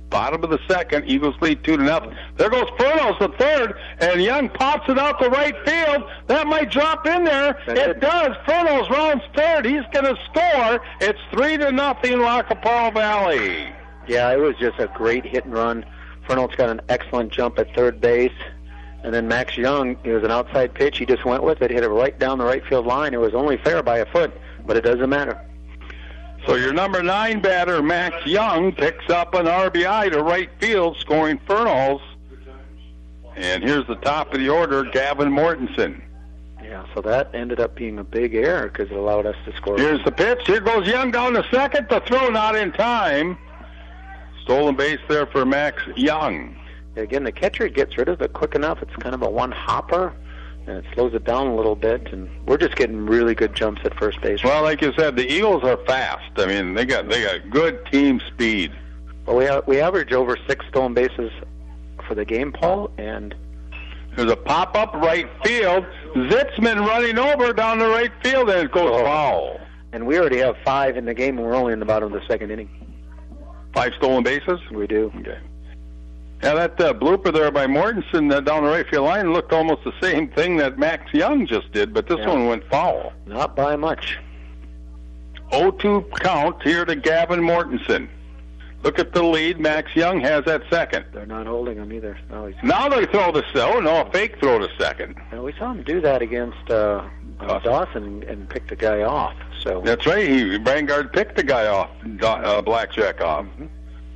Bottom of the second, Eagles lead 2-0. There goes Furnos, the third, and Young pops it out to right field. That might drop in there. It does. Furnos rounds third. He's going to score. It's 3-0, Lackapaul Valley. Yeah, it was just a great hit and run. Furnos got an excellent jump at third base. And then Max Young, it was an outside pitch. He just went with it, hit it right down the right field line. It was only fair by a foot, but it doesn't matter. So your number 9 batter, Max Young, picks up an RBI to right field, scoring Furnos. And here's the top of the order, Gavin Mortensen. Yeah, so that ended up being a big error because it allowed us to score. Here's the pitch. Here goes Young down to second. The throw not in time. Stolen base there for Max Young. Again, the catcher gets rid of it quick enough. It's kind of a one-hopper, and it slows it down a little bit, and we're just getting really good jumps at first base. Well, like you said, the Eagles are fast. I mean, they got good team speed. Well, we average over 6 stolen bases for the game, Paul, and there's a pop-up right field. Zitzman running over down the right field, and it goes foul. And we already have 5 in the game, and we're only in the bottom of the second inning. 5 stolen bases? We do. Okay. Yeah, that blooper there by Mortensen down the right field line looked almost the same thing that Max Young just did, but this one went foul. Not by much. 0-2 count here to Gavin Mortensen. Look at the lead. Max Young has at second. They're not holding him either. Now they throw the a fake throw to second. We saw him do that against Dawson and pick the guy off. So that's right. Vanguard picked the guy off, Blackjack off. Mm-hmm.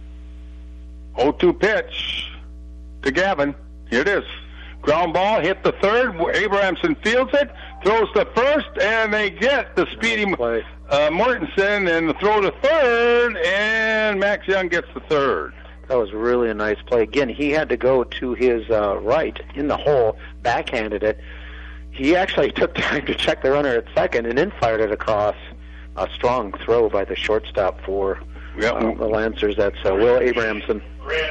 0-2 pitch to Gavin. Here it is. Ground ball, hit the third. Abrahamson fields it, throws the first, and they get the speedy Mortensen, and the throw to third, and Max Young gets the third. That was really a nice play. Again, he had to go to his right in the hole, backhanded it. He actually took time to check the runner at second and then fired it across. A strong throw by the shortstop for the Lancers. That's Will Abrahamson.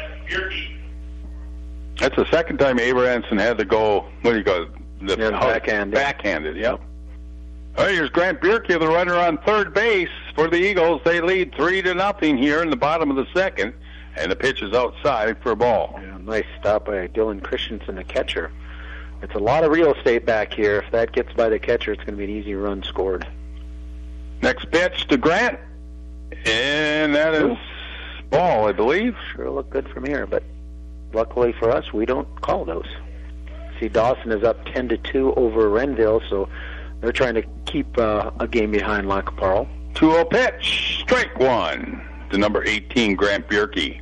That's the second time Abrahamson had to go, backhanded, yep. All right, here's Grant Bierke, the runner on third base for the Eagles. They lead 3-0 here in the bottom of the second, and the pitch is outside for a ball. Yeah, nice stop by Dylan Christensen, the catcher. It's a lot of real estate back here. If that gets by the catcher, it's going to be an easy run scored. Next pitch to Grant, and that is ball, I believe. Sure look good from here, but luckily for us, we don't call those. See, Dawson is up 10-2 over Renville, so they're trying to keep a game behind Lackapaul. 2-0 pitch, strike one to number 18, Grant Bierke.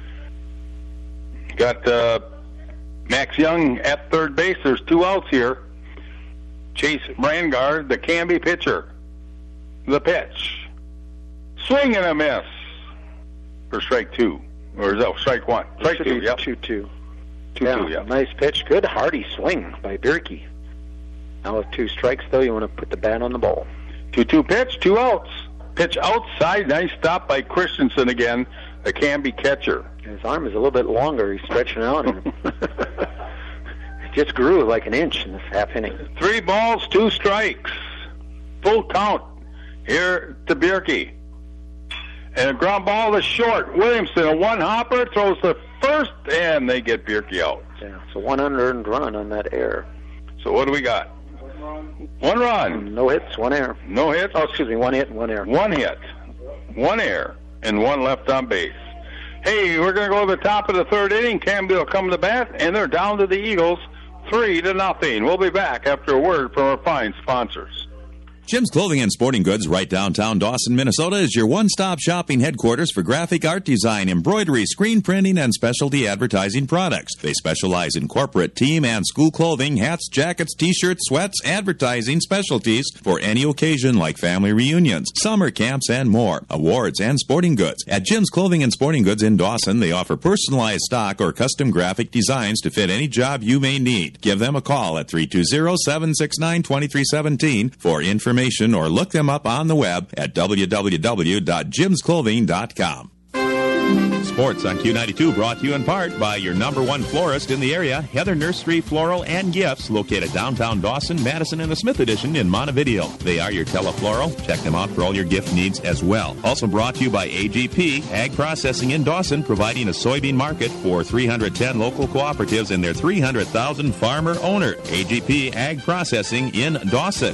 Got Max Young at third base. There's 2 outs here. Chase Brangard, the Canby pitcher. The pitch. Swing and a miss for strike 2. Or is that strike 1? Strike 2, yep. 2-2. 2-2, yeah. Nice pitch. Good hearty swing by Bierke. Now with 2 strikes, though, you want to put the bat on the ball. 2-2 pitch, 2 outs. Pitch outside. Nice stop by Christensen again, the Canby catcher. His arm is a little bit longer. He's stretching out. And it just grew like an inch in this half inning. 3 balls, 2 strikes. Full count here to Bierke. And a ground ball to short. Williamson, a one-hopper, throws the first, and they get Bierke out. Yeah, it's a 1 unearned run on that error. So what do we got? 1 run. No hits, 1 error. No hits? Oh, excuse me, 1 hit and 1 error. 1 hit, 1 error, and 1 left on base. Hey, we're going to go to the top of the third inning. Canby will come to bat, and they're down to the Eagles 3-0. We'll be back after a word from our fine sponsors. Jim's Clothing and Sporting Goods, right downtown Dawson, Minnesota, is your one-stop shopping headquarters for graphic art design, embroidery, screen printing, and specialty advertising products. They specialize in corporate, team, and school clothing, hats, jackets, t-shirts, sweats, advertising specialties for any occasion like family reunions, summer camps, and more. Awards and sporting goods. At Jim's Clothing and Sporting Goods in Dawson, they offer personalized stock or custom graphic designs to fit any job you may need. Give them a call at 320-769-2317 for information or look them up on the web at www.jimsclothing.com. Sports on Q92 brought to you in part by your number one florist in the area, Heather Nursery Floral and Gifts, located downtown Dawson, Madison, and the Smith Edition in Montevideo. They are your telefloral. Check them out for all your gift needs as well. Also brought to you by AGP, Ag Processing in Dawson, providing a soybean market for 310 local cooperatives and their 300,000 farmer owners. AGP, Ag Processing in Dawson.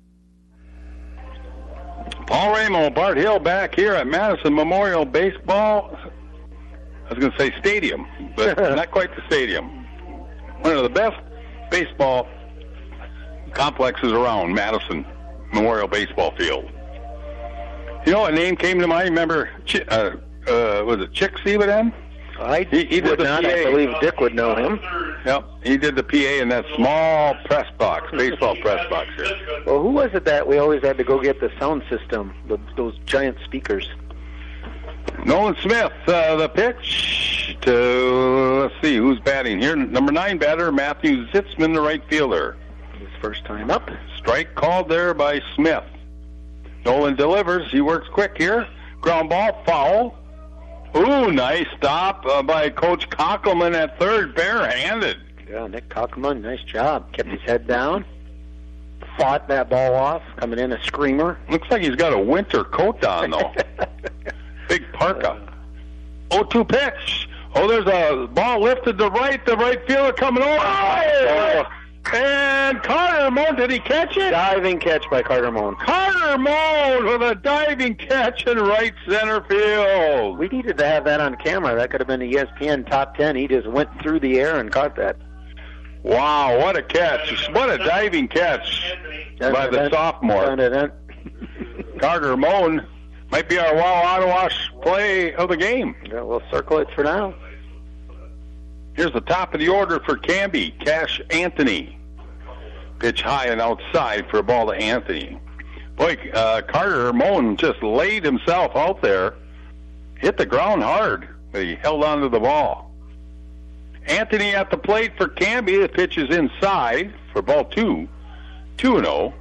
Paul Ramo, Bart Hill back here at Madison Memorial Baseball. I was going to say stadium, but not quite the stadium. One of the best baseball complexes around, Madison Memorial Baseball Field. You know, a name came to mind. Remember, was it Chick Seabaden? He did the PA. I believe Dick would know him. Yep, he did the PA in that small press box, baseball press box here. Well, who was it that we always had to go get the sound system, those giant speakers? Nolan Smith, the pitch to, let's see, who's batting here? Number 9 batter, Matthew Zitzman, the right fielder. His first time up. Strike called there by Smith. Nolan delivers. He works quick here. Ground ball, foul. Ooh, nice stop by Coach Kockelman at third, barehanded. Yeah, Nick Kockelman, nice job. Kept his head down. Fought that ball off, coming in a screamer. Looks like he's got a winter coat on, though. Big parka. 0-2 pitch. Oh, there's a ball lifted to right. The right fielder coming over. Oh! And Carter Moan, did he catch it? Diving catch by Carter Moan. Carter Moan with a diving catch in right center field. We needed to have that on camera. That could have been the ESPN top 10. He just went through the air and caught that. Wow, what a catch. What a diving catch by the sophomore. Carter Moan might be our Wow Ottawash play of the game. Yeah, we'll circle it for now. Here's the top of the order for Canby. Cash Anthony. Pitch high and outside for a ball to Anthony. Boy, Carter Moan just laid himself out there. Hit the ground hard, but he held on to the ball. Anthony at the plate for Canby. The pitch is inside for ball 2. 2-0.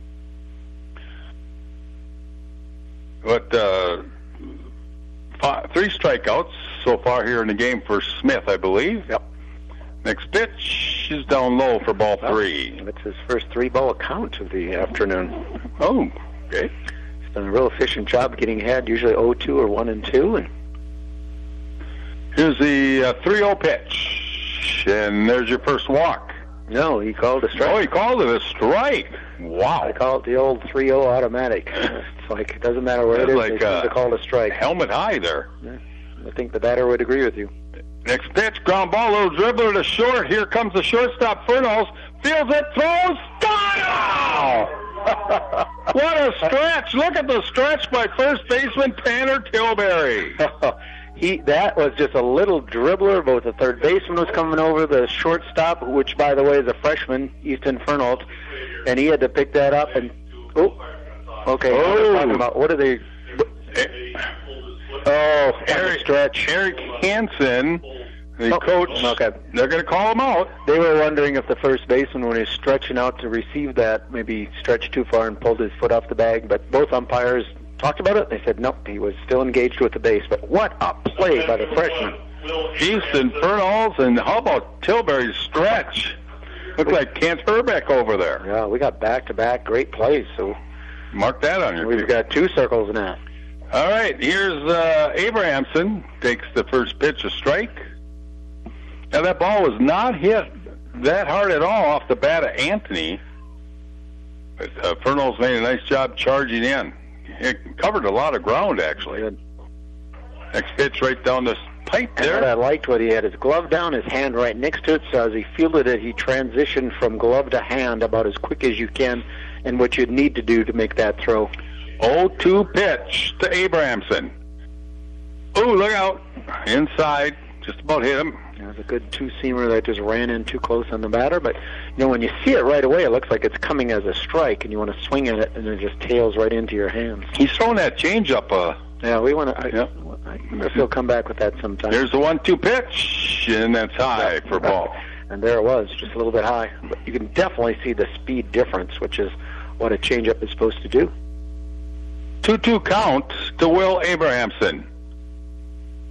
But 3 strikeouts so far here in the game for Smith, I believe. Yep. Next pitch is down low for ball 3. That's his first 3-ball account of the afternoon. Oh, okay. He's done a real efficient job getting ahead, usually 0-2 or 1-2. And here's the 3-0 pitch, and there's your first walk. No, he called a strike. Oh, he called it a strike. Wow. I call it the old 3-0 automatic. It's like, it doesn't matter where it is, they seem to call it a strike. Helmet high there. Yeah, I think the batter would agree with you. Next pitch, ground ball, little dribbler to short. Here comes the shortstop, Fernals. Fields it, throws, got it! What a stretch. Look at the stretch by first baseman Tanner Tilbury. That was just a little dribbler. Both the third baseman was coming over, the shortstop, which, by the way, is a freshman, Easton Fernald, and he had to pick that up. And talking about, what are they? Eric Hansen, the coach. Okay. They're going to call him out. They were wondering if the first baseman, when he was stretching out to receive that, maybe stretched too far and pulled his foot off the bag. But both umpires talked about it. They said, nope, he was still engaged with the base. But what a play by the freshman. Easton Fernals, and how about Tilbury's stretch? Looked like Kent Herbeck over there. Yeah, we got back-to-back great plays. So mark that on your We've got 2 circles now. All right, here's Abrahamson. Takes the first pitch, a strike. Now, that ball was not hit that hard at all off the bat of Anthony. But Fernals made a nice job charging in. It covered a lot of ground, actually. Good. Next pitch right down the pipe there. And I liked what he had his glove down, his hand right next to it, so as he fielded it, he transitioned from glove to hand about as quick as you can, and what you'd need to do to make that throw. 0-2 pitch to Abrahamson. Oh, look out. Inside. Just about hit him. It was a good 2-seamer that just ran in too close on the batter, but when you see it right away, it looks like it's coming as a strike, and you want to swing at it, and it just tails right into your hands. He's throwing that changeup. Yeah, we want to. I wonder if he'll come back with that sometime. There's the 1-2 pitch, and that's high for ball. And there it was, just a little bit high. But you can definitely see the speed difference, which is what a changeup is supposed to do. 2-2 count to Will Abrahamson.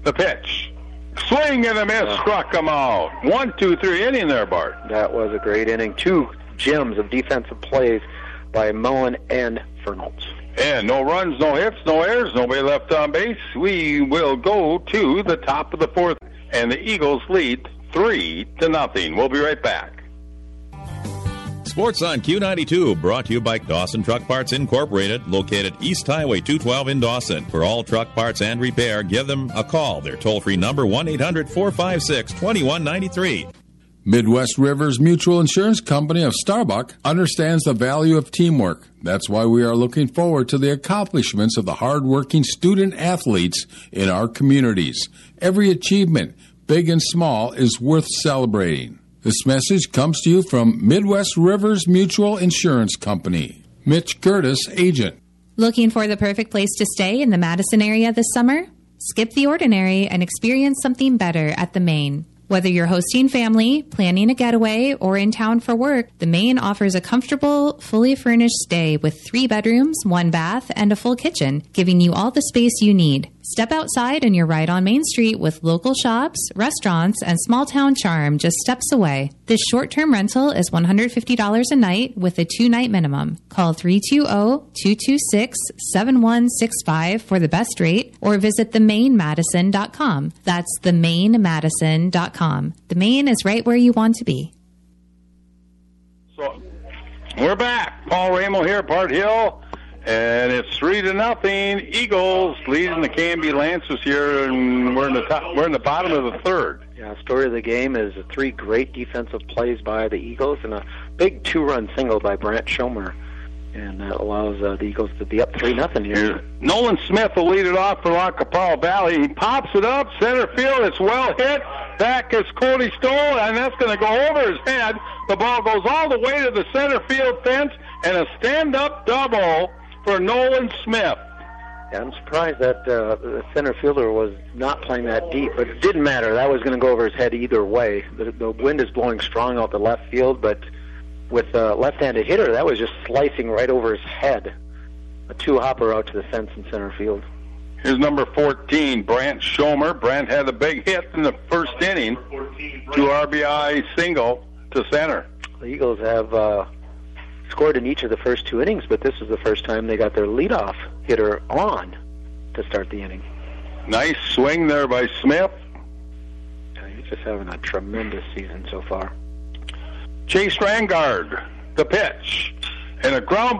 The pitch. Swing and a miss, struck him out. 1, 2, 3 inning there, Bart. That was a great inning. 2 gems of defensive plays by Mullen and Fernholz. And no runs, no hits, no errors, nobody left on base. We will go to the top of the 4th, and the Eagles lead 3-0. We'll be right back. Sports on Q92, brought to you by Dawson Truck Parts Incorporated, located East Highway 212 in Dawson. For all truck parts and repair, give them a call. Their toll-free number, 1-800-456-2193. Midwest Rivers Mutual Insurance Company of Starbuck understands the value of teamwork. That's why we are looking forward to the accomplishments of the hardworking student-athletes in our communities. Every achievement, big and small, is worth celebrating. This message comes to you from Midwest Rivers Mutual Insurance Company. Mitch Curtis, agent. Looking for the perfect place to stay in the Madison area this summer? Skip the ordinary and experience something better at the Main. Whether you're hosting family, planning a getaway, or in town for work, the Main offers a comfortable, fully furnished stay with 3 bedrooms, 1 bath, and a full kitchen, giving you all the space you need. Step outside and you're right on Main Street with local shops, restaurants, and small-town charm just steps away. This short-term rental is $150 a night with a 2-night minimum. Call 320-226-7165 for the best rate or visit themainmadison.com. That's themainmadison.com. The Main is right where you want to be. So, we're back. Paul Ramo here, Bart Hill. And it's 3-0. Eagles leading the Canby Lancers here, and we're in the bottom of the 3rd. Yeah, story of the game is 3 great defensive plays by the Eagles and a big 2-run single by Brant Schomer, and that allows the Eagles to be up 3-0 here. Nolan Smith will lead it off for La Capral Valley. He pops it up center field. It's well hit. Back is Cody Stoll, and that's going to go over his head. The ball goes all the way to the center field fence, and a stand-up double for Nolan Smith. Yeah, I'm surprised that the center fielder was not playing that deep, but it didn't matter. That was going to go over his head either way. The wind is blowing strong out the left field, but with a left-handed hitter, that was just slicing right over his head. A 2-hopper out to the fence in center field. Here's number 14, Brant Schomer. Brant had a big hit in the first inning. 2 RBI single to center. The Eagles have scored in each of the first 2 innings, but this is the first time they got their leadoff hitter on to start the inning. Nice swing there by Smith. Yeah, he's just having a tremendous season so far. Chase Rangard, the pitch, and a ground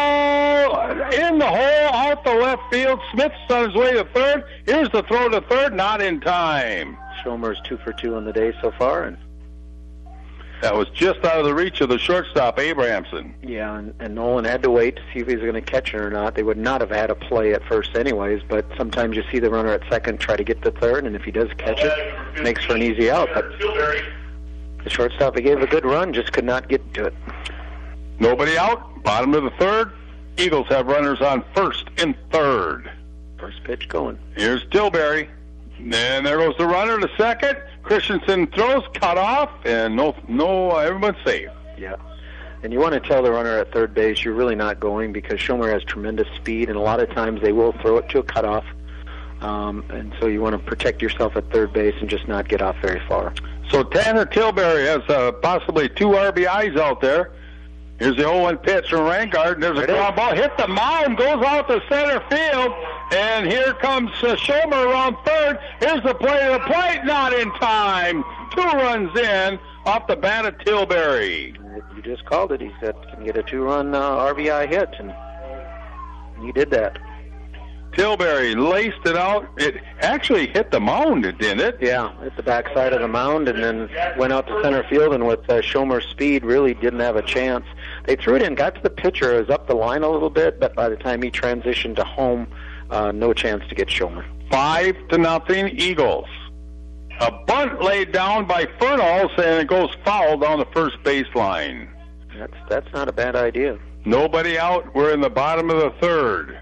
ball in the hole, out the left field. Smith's on his way to 3rd. Here's the throw to 3rd, not in time. Schomer's 2 for 2 on the day so far, and that was just out of the reach of the shortstop, Abrahamson. Yeah, and Nolan had to wait to see if he was going to catch it or not. They would not have had a play at first anyways, but sometimes you see the runner at second try to get to 3rd, and if he does catch it, makes for an easy out. But the shortstop, he gave a good run, just could not get to it. Nobody out, bottom of the 3rd. Eagles have runners on 1st and 3rd. First pitch going. Here's Tilbury. And there goes the runner to 2nd. Christensen throws, cut off, and no, everyone's safe. Yeah. And you want to tell the runner at 3rd base you're really not going, because Schomer has tremendous speed, and a lot of times they will throw it to a cutoff. And so you want to protect yourself at 3rd base and just not get off very far. So Tanner Tilbury has possibly 2 RBIs out there. Here's the 0-1 pitch from Rangard, and there's a ground ball. Hit the mound, goes out to center field, and here comes Schomer around 3rd. Here's the play to the plate, not in time. 2 runs in off the bat of Tilbury. You just called it. He said, can get a 2-run RBI hit, and he did that. Tilbury laced it out. It actually hit the mound, didn't it? Yeah, hit the backside of the mound and then went out to center field, and with Schomer's speed, really didn't have a chance. They threw it in, got to the pitcher, it was up the line a little bit, but by the time he transitioned to home, no chance to get Schomer. 5-0 Eagles. A bunt laid down by Fernholz, and it goes foul down the first baseline. That's not a bad idea. Nobody out. We're in the bottom of the 3rd.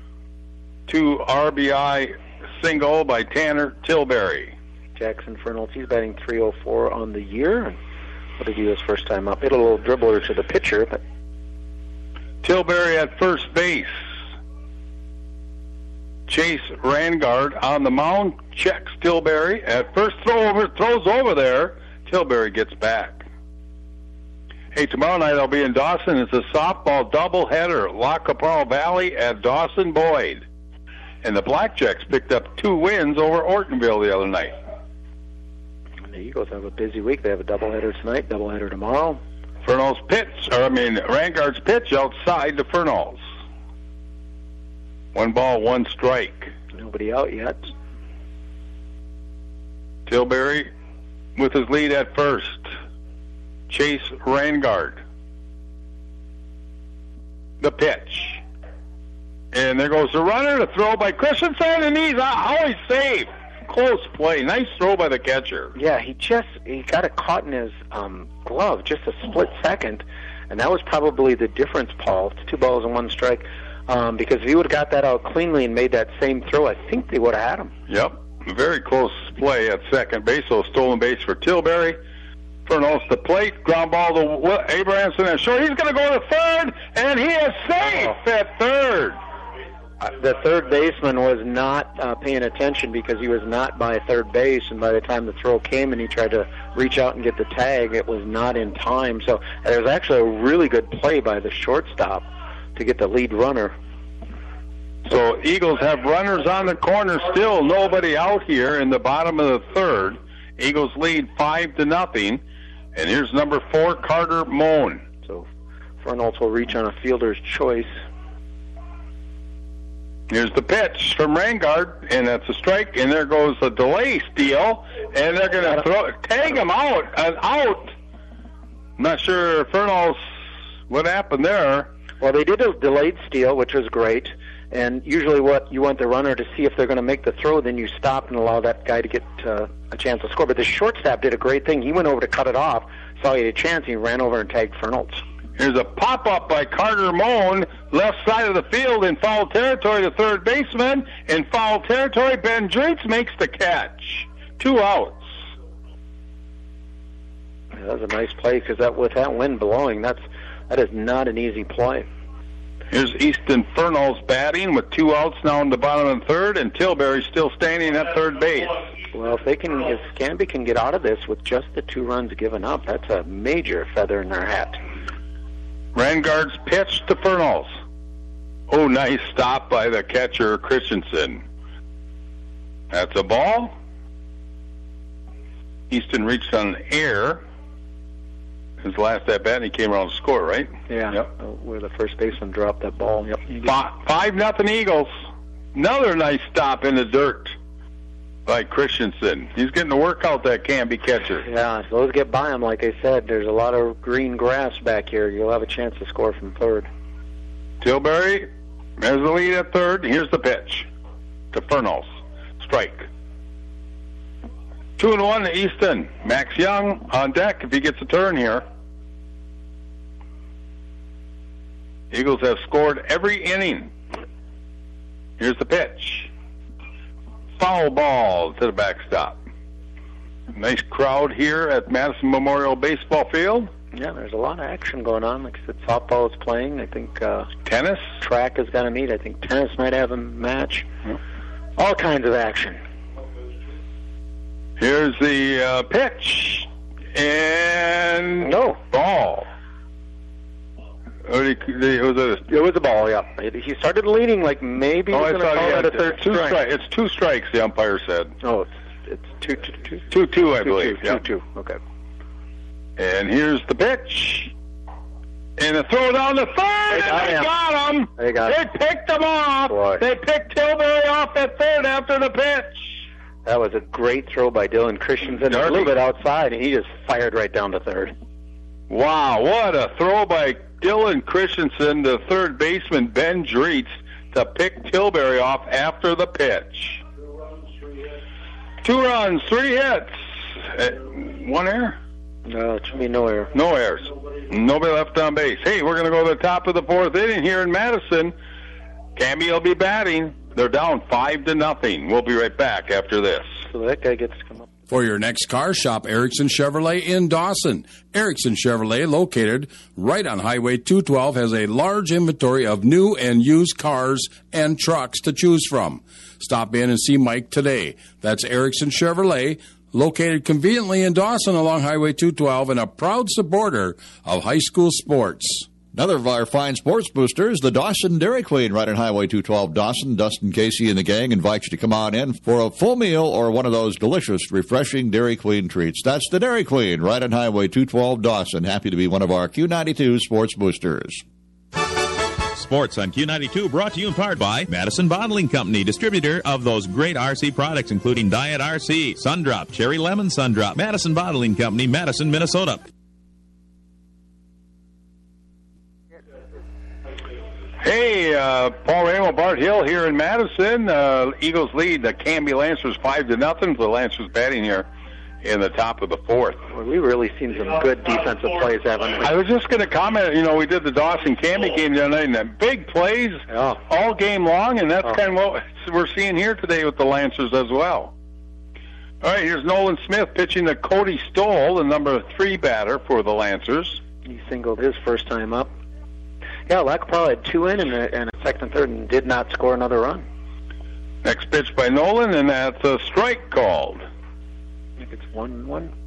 2 RBI single by Tanner Tilbury. Jackson Fernholz, he's batting .304 on the year. What did he do his first time up? Hit a little dribbler to the pitcher, but Tilbury at first base. Chase Rangard on the mound, checks Tilbury. At first throws over there. Tilbury gets back. Hey, tomorrow night I'll be in Dawson. It's a softball doubleheader. La Capral Valley at Dawson Boyd. And the Blackjacks picked up 2 wins over Ortonville the other night. And the Eagles have a busy week. They have a doubleheader tonight, doubleheader tomorrow. Rangard's pitch outside to Fernals. 1 ball, 1 strike. Nobody out yet. Tilbury with his lead at first. Chase Rangard. The pitch. And there goes the runner, the throw by Christensen, and he's always safe. Close play. Nice throw by the catcher. Yeah, he got it caught in his glove just a split second, and that was probably the difference, Paul. It's 2 balls and 1 strike. Because if he would have got that out cleanly and made that same throw, I think they would have had him. Yep. Very close play at second base, so stolen base for Tilbury. Fernals the plate, ground ball to Abrahamson at short. He's going to go to third, and he is safe at third. The third baseman was not paying attention because he was not by third base, and by the time the throw came and he tried to reach out and get the tag, it was not in time. So there was actually a really good play by the shortstop to get the lead runner. So Eagles have runners on the corner still, nobody out here in the bottom of the third. Eagles lead 5-0, and here's number 4, Carter Moan. So Fernals will reach on a fielder's choice. Here's the pitch from Rangard, and that's a strike, and there goes a delay steal, and they're going to tag him out. I'm not sure, Fernals, what happened there. Well, they did a delayed steal, which was great, and usually what you want the runner to see if they're going to make the throw, then you stop and allow that guy to get a chance to score. But the shortstop did a great thing. He went over to cut it off, saw he had a chance, he ran over and tagged Fernals. Here's a pop-up by Carter Moan, left side of the field in foul territory to third baseman. In foul territory, Ben Dreitz makes the catch. 2 outs. Yeah, that was a nice play because with that wind blowing, that is not an easy play. Here's Easton Fernals batting with 2 outs now in the bottom of the third, and Tilbury still standing at third base. Well, if Canby can get out of this with just the 2 runs given up, that's a major feather in their hat. Rangard's pitch to Fernals. Oh, nice stop by the catcher, Christensen. That's a ball. Easton reached on an air. His last at bat, and he came around to score, right? Yeah. Yep. Where the first baseman dropped that ball. Yep. 5-0 Eagles. Another nice stop in the dirt by Christensen. He's getting the workout, that Canby catcher. Yeah, so those get by him, like I said. There's a lot of green grass back here. You'll have a chance to score from third. Tilbury has the lead at third. Here's the pitch to Fernals. Strike. 2-1 to Easton. Max Young on deck if he gets a turn here. Eagles have scored every inning. Here's the pitch. Foul ball to the backstop. Nice crowd here at Madison Memorial Baseball Field. Yeah, there's a lot of action going on. Like I said, softball is playing. I think tennis. Track is going to meet. I think tennis might have a match. All kinds of action. Here's the pitch. And no ball. It was a ball, yeah. He started leaning like maybe he's going to call it a third strike. It's 2 strikes, the umpire said. Oh, it's 2-2. 2-2, I believe. 2-2, okay. And here's the pitch. And a throw down the third, and they got him. They picked him off. Boy. They picked Tilbury off at third after the pitch. That was a great throw by Dylan Christensen. A little bit outside, and he just fired right down to third. Wow, what a throw by Dylan Christensen to third baseman Ben Dreitz to pick Tilbury off after the pitch. 2 runs, 3 hits. 1 error? No, it should be no error. No errors. Nobody left on base. Hey, we're going to go to the top of the 4th inning here in Madison. Canby will be batting. They're down 5-0. We'll be right back after this. So that guy gets to come up. For your next car, shop Erickson Chevrolet in Dawson. Erickson Chevrolet, located right on Highway 212, has a large inventory of new and used cars and trucks to choose from. Stop in and see Mike today. That's Erickson Chevrolet, located conveniently in Dawson along Highway 212 and a proud supporter of high school sports. Another of our fine sports boosters, the Dawson Dairy Queen, right on Highway 212 Dawson. Dustin Casey and the gang invite you to come on in for a full meal or one of those delicious, refreshing Dairy Queen treats. That's the Dairy Queen, right on Highway 212 Dawson. Happy to be one of our Q92 sports boosters. Sports on Q92 brought to you in part by Madison Bottling Company, distributor of those great RC products, including Diet RC, Sundrop, Cherry Lemon Sundrop. Madison Bottling Company, Madison, Minnesota. Hey, Paul Ramo, Bart Hill here in Madison. Eagles lead the Canby Lancers 5-0. The Lancers batting here in the top of the fourth. Well, we've really seen some good defensive plays, haven't we? I was just going to comment, we did the Dawson-Canby game the other night, and that big plays all game long, and that's kind of what we're seeing here today with the Lancers as well. All right, here's Nolan Smith pitching to Cody Stoll, the number 3 batter for the Lancers. He singled his first time up. Yeah, Lacapella had 2 in and a second and third and did not score another run. Next pitch by Nolan, and that's a strike called. I think it's 1-1.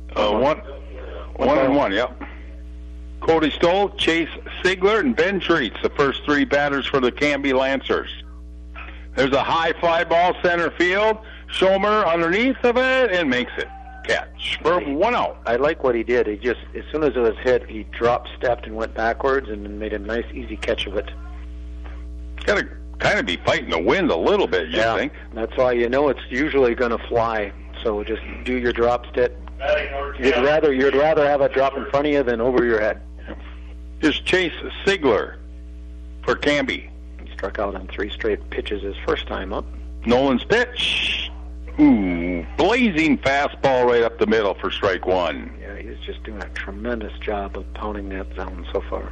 1-1, yep. Cody Stoll, Chase Sigler, and Ben Treats, the first 3 batters for the Canby Lancers. There's a high fly ball center field. Schomer underneath of it and makes it. Catch for 1 out. I like what he did. He just, as soon as it was hit, he stepped and went backwards and made a nice, easy catch of it. Got to kind of be fighting the wind a little bit, you think? That's why it's usually going to fly. So just do your drop step. You'd rather have a drop in front of you than over your head. Here's Chase Sigler for Canby. He struck out on 3 straight pitches his first time up. Nolan's pitch. Blazing fastball right up the middle for strike 1. Yeah, he's just doing a tremendous job of pounding that zone so far.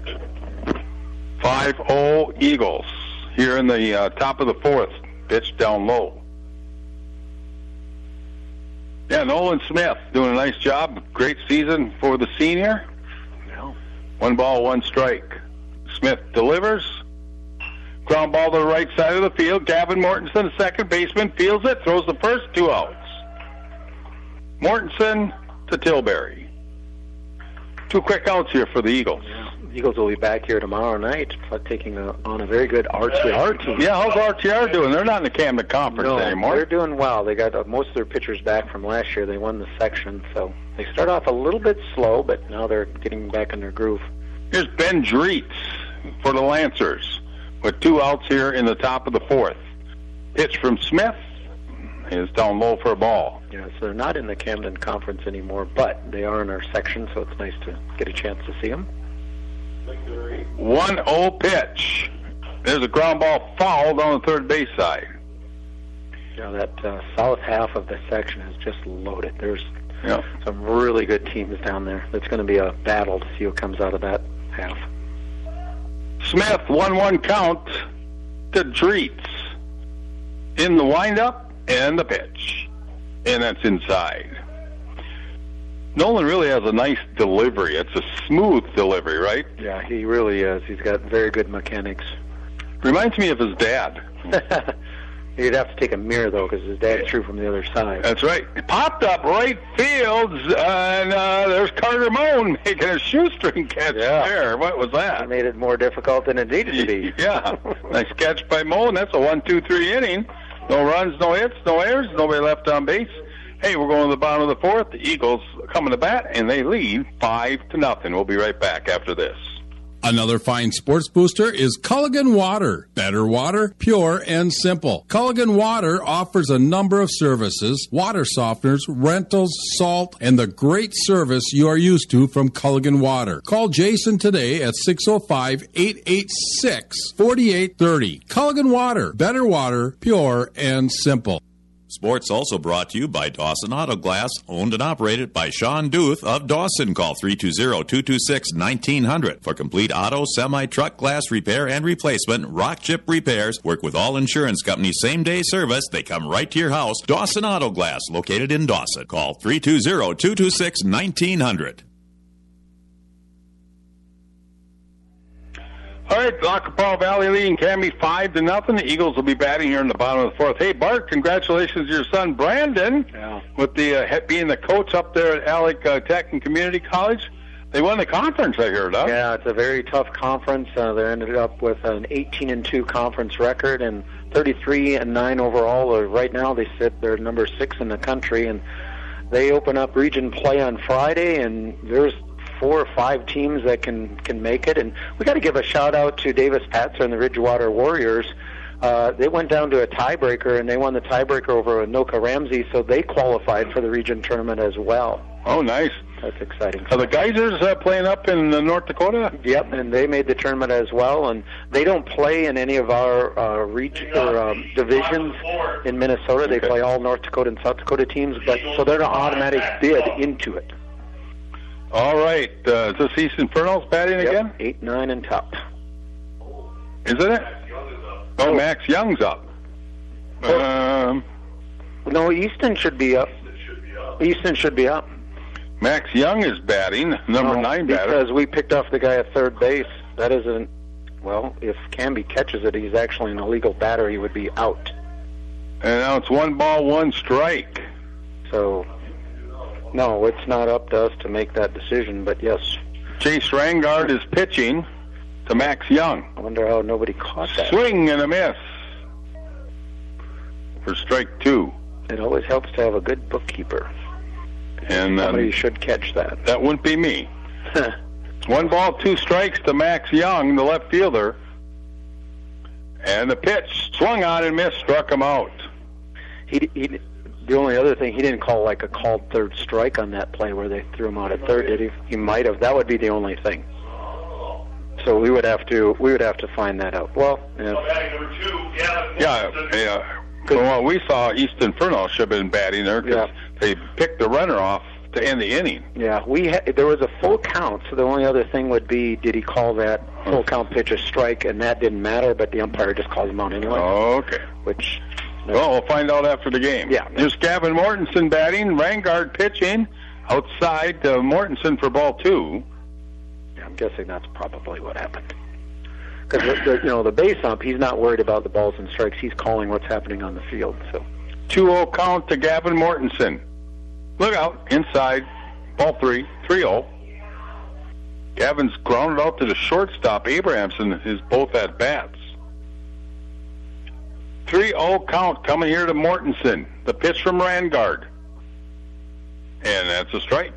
5-0 Eagles here in the top of the fourth. Pitch down low. Yeah, Nolan Smith doing a nice job. Great season for the senior. Yeah. 1 ball, 1 strike. Smith delivers. Ground ball to the right side of the field. Gavin Mortensen, the second baseman, fields it, throws the first 2 outs. Mortensen to Tilbury. 2 quick outs here for the Eagles. Yeah. The Eagles will be back here tomorrow night taking on a very good RTR team. Yeah, how's RTR doing? They're not in the Camden Conference anymore. They're doing well. They got most of their pitchers back from last year. They won the section, so they start off a little bit slow, but now they're getting back in their groove. Here's Ben Dreets for the Lancers, with 2 outs here in the top of the fourth. Pitch from Smith is down low for a ball. Yeah, so they're not in the Camden Conference anymore, but they are in our section, so it's nice to get a chance to see them. 1-0 pitch. There's a ground ball foul down the third base side. Yeah, that south half of the section is just loaded. There's some really good teams down there. It's going to be a battle to see who comes out of that half. Smith, 1-1 count to Dreets. In the windup and the pitch. And that's inside. Nolan really has a nice delivery. It's a smooth delivery, right? Yeah, he really is. He's got very good mechanics. Reminds me of his dad. You'd have to take a mirror, though, because his dad threw from the other side. That's right. It popped up right fields, and there's Carter Moan making a shoestring catch there. What was that? It made it more difficult than it needed to be. Yeah. Nice catch by Moan. That's a 1-2-3 inning. No runs, no hits, no errors, nobody left on base. Hey, we're going to the bottom of the fourth. The Eagles coming to bat, and they lead 5-0. We'll be right back after this. Another fine sports booster is Culligan Water. Better water, pure and simple. Culligan Water offers a number of services, water softeners, rentals, salt, and the great service you are used to from Culligan Water. Call Jason today at 605-886-4830. Culligan Water. Better water, pure and simple. Sports also brought to you by Dawson Auto Glass, owned and operated by Sean Duth of Dawson. Call 320-226-1900 for complete auto, semi-truck glass repair and replacement. Rock Chip Repairs work with all insurance companies, same-day service. They come right to your house. Dawson Auto Glass, located in Dawson. Call 320-226-1900. All right, Lackapaw Valley leading Canby 5-0. The Eagles will be batting here in the bottom of the fourth. Hey, Bart, congratulations to your son Brandon with the being the coach up there at Alec Tech and Community College. They won the conference, I heard. Huh? Yeah, it's a very tough conference. They ended up with an 18-2 conference record and 33-9 overall. Right now, they're number 6 in the country, and they open up region play on Friday, and there's 4 or 5 teams that can make it. And we got to give a shout out to Davis Patzer and the Ridgewater Warriors. They went down to a tiebreaker, and they won the tiebreaker over Anoka Ramsey, so they qualified for the region tournament as well. Oh, nice. That's exciting. Are the Geysers playing up in North Dakota? Yep, and they made the tournament as well. And they don't play in any of our divisions in Minnesota. They play all North Dakota and South Dakota teams, so they're an automatic bid into it. All right. Is this East Infernals batting again? 8, 9, and top. Isn't it? Oh, Max Young's up. No, Easton should be up. Easton should be up. Max Young is batting, number 9 batter. Because we picked off the guy at third base. That isn't, well, if Canby catches it, he's actually an illegal batter. He would be out. And now it's 1 ball, 1 strike. So, no, it's not up to us to make that decision, but yes. Chase Rangard is pitching to Max Young. I wonder how nobody caught that. Swing and a miss for strike 2. It always helps to have a good bookkeeper. And somebody should catch that. That wouldn't be me. 1 ball, 2 strikes to Max Young, the left fielder. And the pitch swung on and missed, struck him out. The only other thing, he didn't call like a called third strike on that play where they threw him out at third, did he? He might have. That would be the only thing. So we would have to find that out. Well, yeah. From what we saw, East Inferno should have been batting there because they picked the runner off to end the inning. Yeah, there was a full count, so the only other thing would be, did he call that full count pitch a strike, and that didn't matter, but the umpire just called him out anyway. Oh, okay. Well, we'll find out after the game. Yeah. Here's Gavin Mortensen batting, Rangard pitching, outside Mortensen for ball 2. Yeah, I'm guessing that's probably what happened. Because the base ump, he's not worried about the balls and strikes. He's calling what's happening on the field. So 2-0 count to Gavin Mortensen. Look out, inside, ball 3, 3-0. Gavin's grounded out to the shortstop. Abrahamson is both at bats. 3-0 count coming here to Mortensen. The pitch from Rangard. And that's a strike.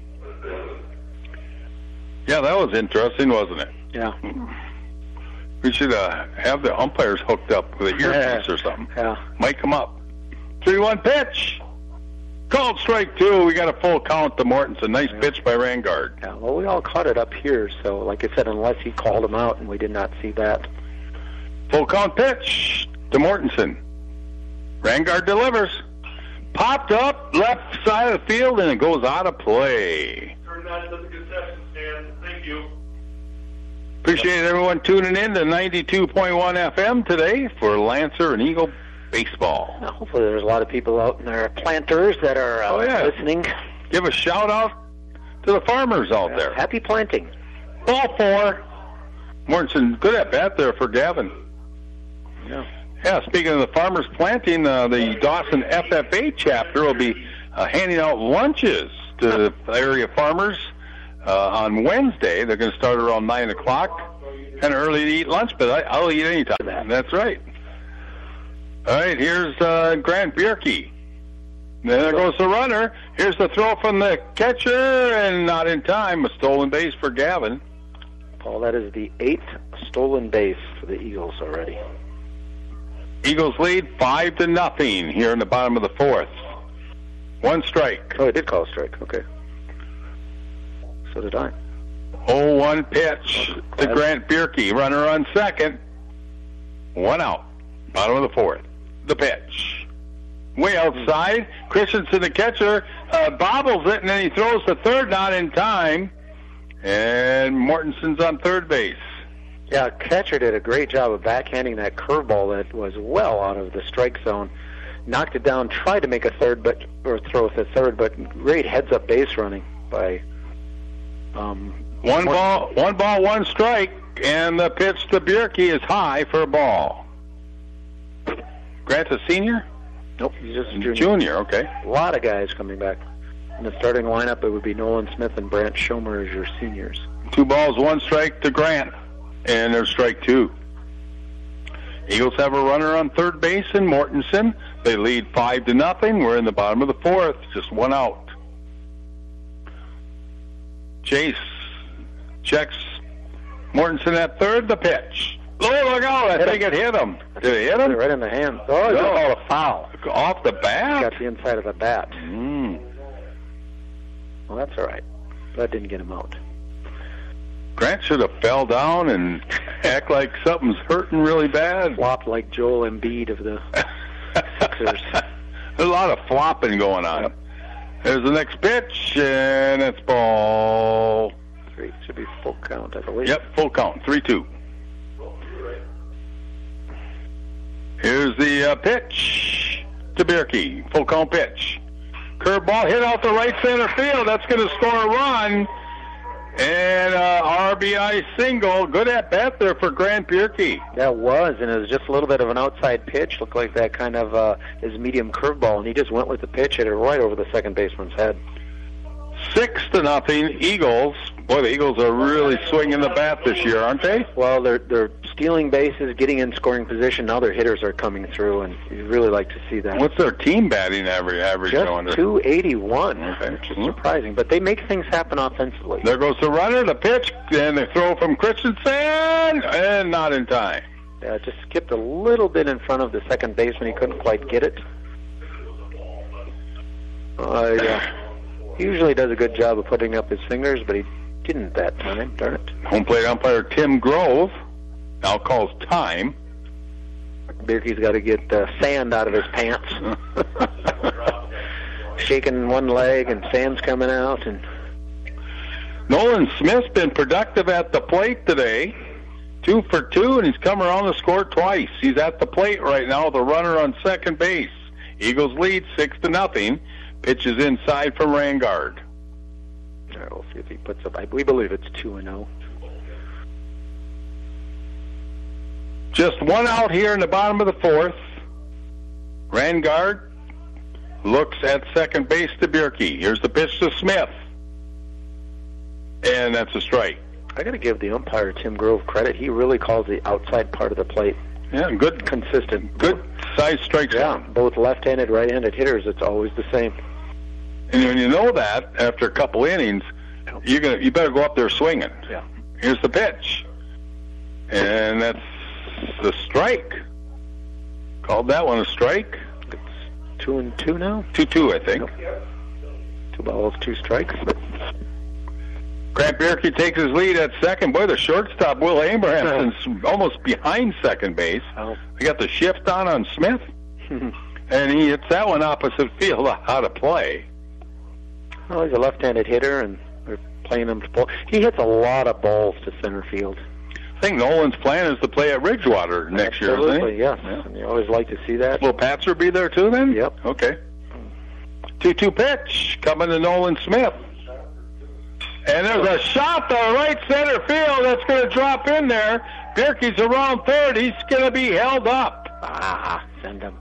Yeah, that was interesting, wasn't it? Yeah. We should have the umpires hooked up with a earpiece or something. Yeah. Might come up. 3-1 pitch. Called strike 2. We got a full count to Mortensen. Nice pitch by Rangard. Yeah, well, we all caught it up here, so like I said, unless he called him out and we did not see that. Full count pitch to Mortensen. Rangard delivers. Popped up, left side of the field, and it goes out of play. Turn that into the concession stand. Thank you. Appreciate everyone tuning in to 92.1 FM today for Lancer and Eagle baseball. Now, hopefully there's a lot of people out there, planters, that are listening. Give a shout out to the farmers out there. Happy planting. Ball 4. Mortensen, good at bat there for Gavin. Yeah, speaking of the farmers planting, the Dawson FFA chapter will be handing out lunches to the area farmers on Wednesday. They're going to start around 9 o'clock. Kind of early to eat lunch, but I'll eat any time. That's right. All right, here's Grant Bierke. There goes the runner. Here's the throw from the catcher, and not in time. A stolen base for Gavin. Paul, that is the 8th stolen base for the Eagles already. Eagles lead 5-0 here in the bottom of the 4th. 1 strike. Oh, I did call a strike. Okay. So did I. 0-1 pitch to Grant Bierke. Runner on second. 1 out. Bottom of the 4th. The pitch. way outside. Christensen, the catcher, bobbles it, and then he throws the third, not in time. And Mortensen's on third base. Yeah, catcher did a great job of backhanding that curveball that was well out of the strike zone. Knocked it down, tried to make a throw with a third, but great heads-up base running by. One ball, one strike, and the pitch to Bierke is high for a ball. Grant's a senior? Nope, he's just a junior. Junior, okay. A lot of guys coming back. In the starting lineup, it would be Nolan Smith and Brant Schomer as your seniors. 2 balls, 1 strike to Grant, and there's strike 2. Eagles have a runner on third base in Mortensen. They lead 5-0. We're in the bottom of the 4th, just 1 out. Chase checks Mortensen at third, the pitch. Oh, look out, I think it hit him. Did it hit him? Right in the hand. Oh, it's called a foul. Off the bat? Got the inside of the bat. Well, that's all right. That didn't get him out. Grant should have fell down and act like something's hurting really bad. Flopped like Joel Embiid of the Sixers. There's a lot of flopping going on. Yep. There's the next pitch, and it's ball 3. Should be full count, I believe. Yep, full count, 3-2. Here's the pitch to Bierke. Full count pitch. Curveball hit out the right center field. That's going to score a run. And RBI single. Good at bat there for Grant Bierke. That was, and it was just a little bit of an outside pitch. Looked like that kind of his medium curveball, and he just went with the pitch, hit it right over the second baseman's head. 6-0 Eagles. Boy, the Eagles are really swinging the bat this year, aren't they? Well, they're stealing bases, getting in scoring position. Now their hitters are coming through, and you'd really like to see that. What's their team batting average just going? 281, which is surprising. But they make things happen offensively. There goes the runner, the pitch, and they throw from Christensen, and not in time. Yeah, just skipped a little bit in front of the second baseman. He couldn't quite get it. He usually does a good job of putting up his fingers, but he didn't that time. Darn it. Home plate umpire Tim Grove now calls time. Bierke's got to get sand out of his pants. Shaking one leg, and sand's coming out. And Nolan Smith's been productive at the plate today. 2 for 2, and he's come around to score twice. He's at the plate right now, the runner on second base. Eagles lead 6-0. Pitches inside from Rangard. All right, we'll see if he puts up. We believe it's 2-0. Just 1 out here in the bottom of the 4th. Rangard looks at second base to Bierke. Here's the pitch to Smith. And that's a strike. I got to give the umpire, Tim Grove, credit. He really calls the outside part of the plate. Yeah, good. Consistent. Good size strike zone. Yeah, both left-handed, right-handed hitters, it's always the same. And when you know that, after a couple innings, you better go up there swinging. Yeah. Here's the pitch. And that's the strike. Called that one a strike. It's 2-2 now? 2-2, I think. Yep. 2 balls, 2 strikes. Grant Bierke takes his lead at second. Boy, the shortstop, Will Abrahamson's almost behind second base. They got the shift on Smith. And he hits that one opposite field out of play. Well, he's a left-handed hitter, and they're playing him to pull. He hits a lot of balls to center field. I think Nolan's plan is to play at Ridgewater next year, isn't he? Absolutely, yes. Yeah. And you always like to see that. Will Patzer be there too then? Yep. Okay. 2-2 pitch coming to Nolan Smith. And there's a shot to right center field that's going to drop in there. Bierke's around third. He's going to be held up. Send him.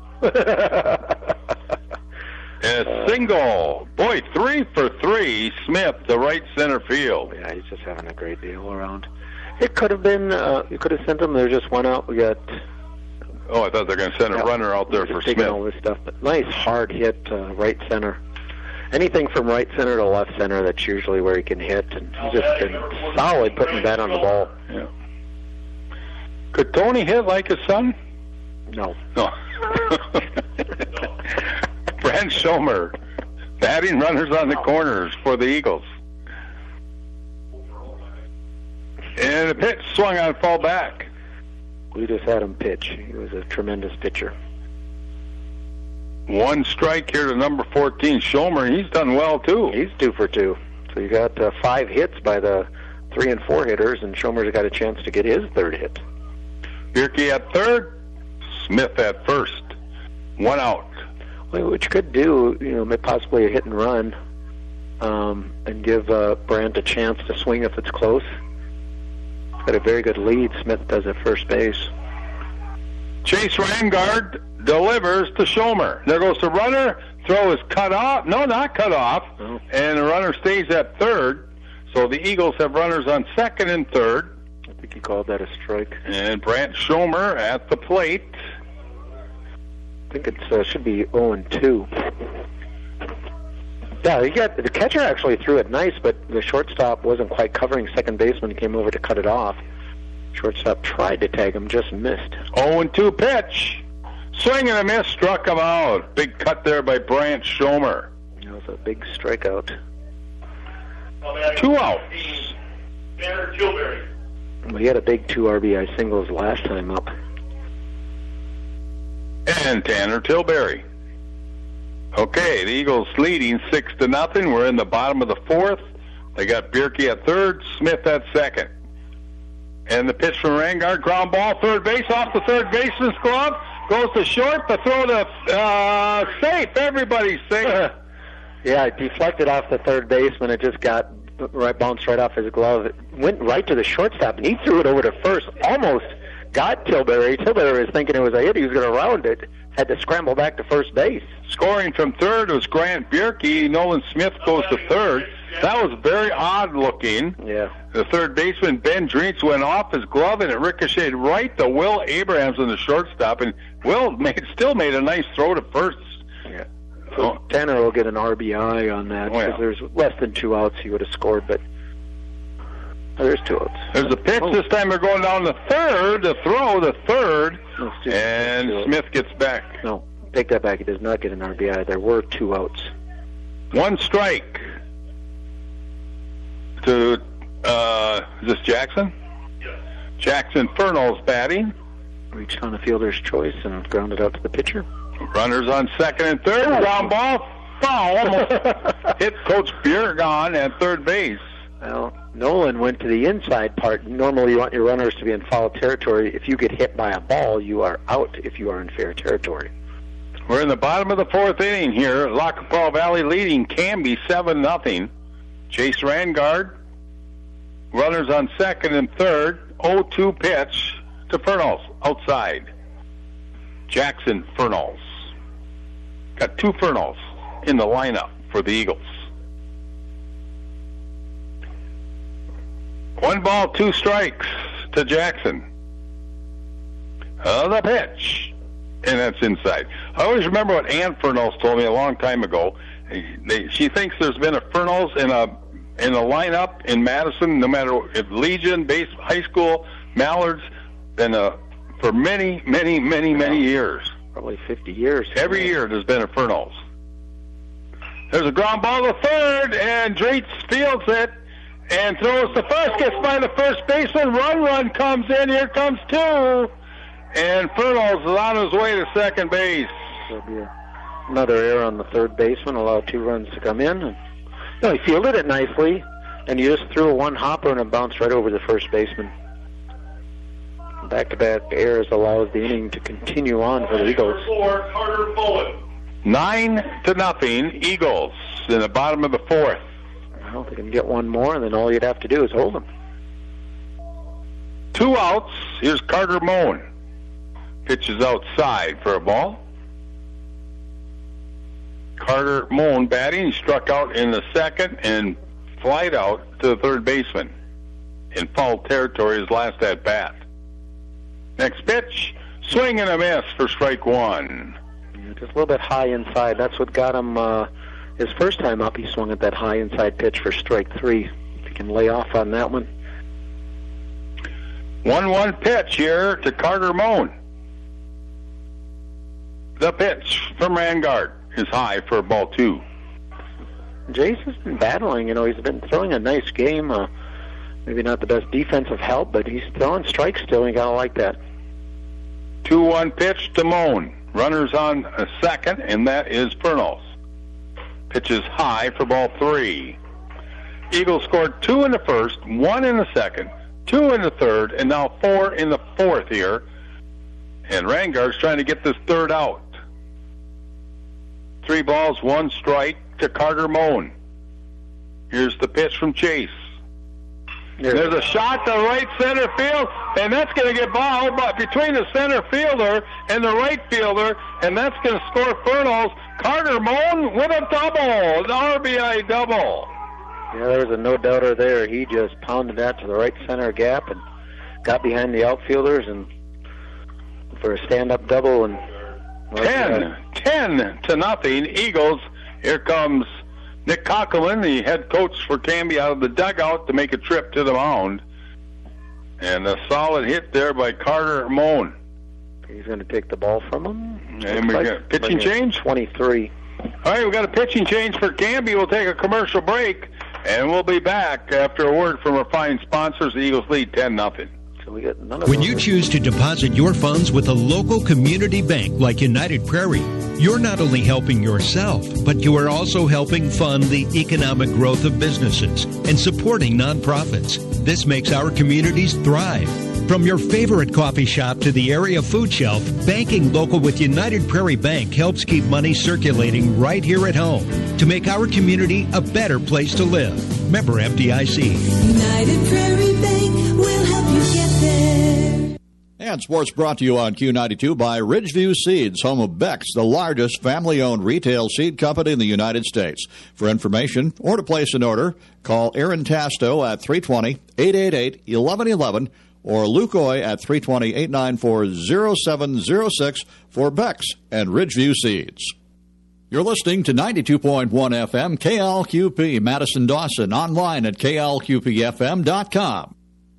And a single. Boy, 3 for 3, Smith, to right center field. Yeah, he's just having a great deal around. It could have been, you could have sent him. There's just 1 out. We got... Oh, I thought they were going to send a runner out there for Smith. All this stuff, but nice hard hit right center. Anything from right center to left center, that's usually where he can hit. And he's just been solid putting that on the ball. Yeah. Could Tony hit like his son? No. Brant Schomer batting runners on the corners for the Eagles. And the pitch swung on fall back. We just had him pitch. He was a tremendous pitcher. 1 strike here to number 14, Schomer. He's done well, too. He's 2 for 2. So you got 5 hits by the 3 and 4 hitters, and Schomer's got a chance to get his 3rd hit. Bierke at 3rd, Smith at 1st. 1 out. Well, what you could do, possibly a hit and run, and give Brandt a chance to swing if it's close. He's got a very good lead. Smith does at first base. Chase Rangard delivers to Schomer. There goes the runner. Throw is cut off. No, not cut off. Oh. And the runner stays at 3rd. So the Eagles have runners on 2nd and 3rd. I think he called that a strike. And Brandt Schomer at the plate. I think it should be 0-2. Yeah, the catcher actually threw it nice, but the shortstop wasn't quite covering second baseman. He came over to cut it off. Shortstop tried to tag him, just missed. 0-2 pitch. Swing and a miss, struck him out. Big cut there by Brandt Schomer. That was a big strikeout. 2 outs. Tanner Tilbury. Well, he had a big 2 RBI singles last time up. And Tanner Tilbury. Okay, the Eagles leading 6-0. We're in the bottom of the 4th. They got Bierke at 3rd, Smith at 2nd. And the pitch from Rangard, ground ball, 3rd base, off the 3rd baseman's glove, goes to short, the throw to safe. Everybody's safe. Yeah, it deflected off the 3rd baseman. It just bounced right off his glove. It went right to the shortstop, and he threw it over to first. Almost got Tilbury. Tilbury was thinking it was a hit. He was going to round it. Had to scramble back to first base. Scoring from 3rd was Grant Bierke. Nolan Smith goes to 3rd. That was very odd looking. Yeah. The 3rd baseman, Ben Dreetz, went off his glove, and it ricocheted right to Will Abrahams in the shortstop. And Will still made a nice throw to first. Yeah. So Tanner will get an RBI on that because there's less than 2 outs. He would have scored, but there's 2 outs. There's a pitch. This time they're going down to 3rd. The throw to 3rd, and Smith gets back. No, take that back. He does not get an RBI. There were 2 outs. 1 strike to is this Jackson? Yes. Jackson Fernald's batting. Reached on the fielder's choice and grounded out to the pitcher. Runners on 2nd and 3rd. Ground ball, foul. Almost hit Coach Biergon at 3rd base. Well, Nolan went to the inside part. Normally you want your runners to be in foul territory. If you get hit by a ball, you are out if you are in fair territory. We're in the bottom of the 4th inning here. Lac qui Parle Valley leading Canby 7-0. Chase Rangard. Runners on 2nd and 3rd. 0-2 pitch to Fernals outside. Jackson Fernals. Got 2 Fernals in the lineup for the Eagles. 1 ball, 2 strikes to Jackson. The pitch. And that's inside. I always remember what Ann Fernals told me a long time ago. She thinks there's been a Fernals in a lineup in Madison, no matter if Legion, high school, Mallards, for many years. Probably 50 years. Every year there's been a Fernals. There's a ground ball to 3rd, and Dreetz fields it and throws to first, gets by the first baseman. Run comes in. Here comes 2. And Fernals is on his way to second base. There'll be another error on the 3rd baseman, allow 2 runs to come in. He fielded it nicely, and you just threw a 1-hopper and it bounced right over the first baseman. Back-to-back errors allows the inning to continue on for the Eagles. 4, Carter Bowen. 9-0, Eagles in the bottom of the 4th. Well, if they can get 1 more, and then all you'd have to do is hold them. 2 outs. Here's Carter Moen. Pitches outside for a ball. Carter Moen batting. He struck out in the 2nd and flied out to the 3rd baseman in foul territory his last at bat. Next pitch, swing and a miss for strike 1. Yeah, just a little bit high inside. That's what got him his first time up. He swung at that high inside pitch for strike 3. If he can lay off on that one. 1-1 pitch here to Carter Moen. The pitch from Rangard is high for ball 2. Jace has been battling. He's been throwing a nice game. Maybe not the best defensive help, but he's throwing strikes still. You gotta like that. 2-1 pitch to Moen. Runners on second, and that is Fernals. Pitches high for ball 3. Eagles scored 2 in the first, 1 in the second, 2 in the third, and now 4 in the fourth here. And Rangard's trying to get this third out. 3 balls, 1 strike to Carter Moen. Here's the pitch from Chase. There's a shot to right center field, and that's going to get balled between the center fielder and the right fielder, and that's going to score Fernals. Carter Moen with a double, an RBI double. Yeah, there was a no-doubter there. He just pounded that to the right center gap and got behind the outfielders and for a stand-up double. And 10-0 Eagles. Here comes Nick Cockelman, the head coach for Canby, out of the dugout to make a trip to the mound. And a solid hit there by Carter Moen. He's going to take the ball from him. And we got pitching change? 23. All right, we got a pitching change for Canby. We'll take a commercial break, and we'll be back after a word from our fine sponsors. The Eagles lead 10-0. So we got none of when you choose to deposit your funds with a local community bank like United Prairie, you're not only helping yourself, but you are also helping fund the economic growth of businesses and supporting nonprofits. This makes our communities thrive. From your favorite coffee shop to the area food shelf, banking local with United Prairie Bank helps keep money circulating right here at home to make our community a better place to live. Member FDIC. United Prairie Bank will help you get there. And sports brought to you on Q92 by Ridgeview Seeds, home of Beck's, the largest family-owned retail seed company in the United States. For information or to place an order, call Aaron Tasto at 320-888-1111 or Lukoy at 320-894-0706 for Beck's and Ridgeview Seeds. You're listening to 92.1 FM KLQP Madison Dawson, online at klqpfm.com.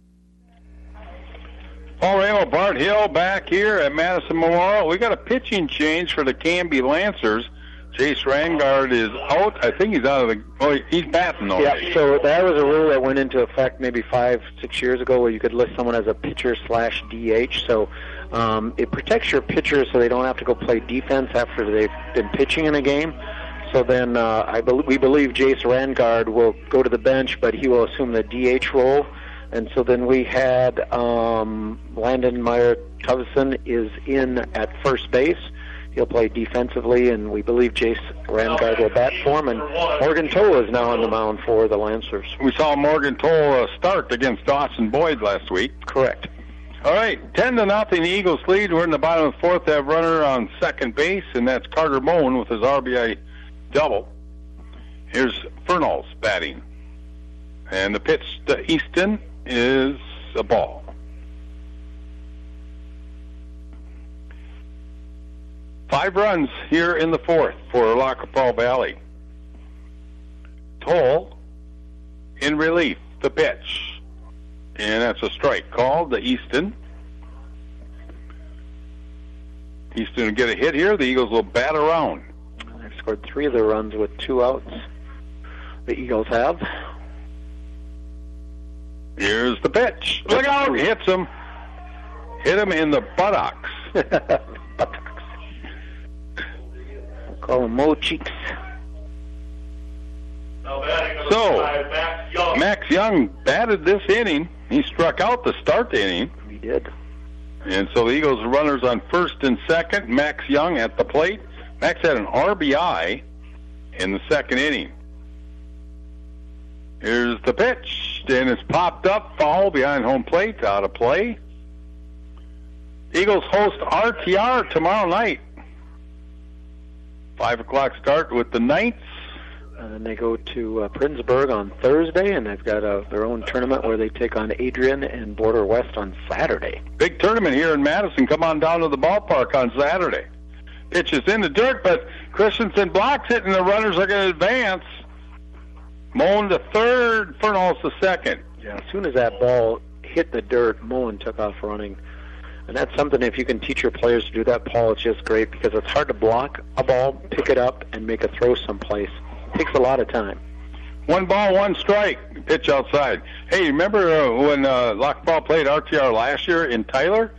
Paul Ramo, Bart Hill back here at Madison Memorial. We got a pitching change for the Canby Lancers. Chase Rangard is out. I think he's out of the... Oh, he's batting though. Yeah, so that was a rule that went into effect maybe 5-6 years ago where you could list someone as a pitcher/DH. So it protects your pitchers so they don't have to go play defense after they've been pitching in a game. So then we believe Jace Rangard will go to the bench, but he will assume the DH role. And so then we had Landon Meyer-Tuvson is in at first base. He'll play defensively, and we believe Jace Rangard will bat for him. And Morgan Toll is now on the mound for the Lancers. We saw Morgan Toll start against Dawson Boyd last week. Correct. All right, 10-0, the Eagles lead. We're in the bottom of the fourth. They have runner on second base, and that's Carter Moen with his RBI double. Here's Fernals batting. And the pitch to Easton is a ball. Five runs here in the fourth for Lackapaw Valley. Toll in relief, the pitch. And that's a strike called to Easton. Easton will get a hit here. The Eagles will bat around. They've scored 3 of their runs with 2 outs. The Eagles have. Here's the pitch. Look out! Hits him. Hit him in the buttocks. Buttocks. Call him Mo Cheeks. So, Max Young batted this inning. He struck out to start the inning. He did. And so the Eagles runners on first and second. Max Young at the plate. Max had an RBI in the second inning. Here's the pitch. And it's popped up, foul behind home plate, out of play. Eagles host RTR tomorrow night. 5 o'clock start with the Knights. And then they go to Princeburg on Thursday, and they've got their own tournament where they take on Adrian and Border West on Saturday. Big tournament here in Madison. Come on down to the ballpark on Saturday. Pitch is in the dirt, but Christensen blocks it, and the runners are going to advance. Moen to third, Fernals to second. Yeah, as soon as that ball hit the dirt, Moen took off running. And that's something, if you can teach your players to do that, Paul, it's just great because it's hard to block a ball, pick it up, and make a throw someplace. It takes a lot of time. 1 ball, 1 strike. Pitch outside. Hey, remember when Lockball played RTR last year in Tyler?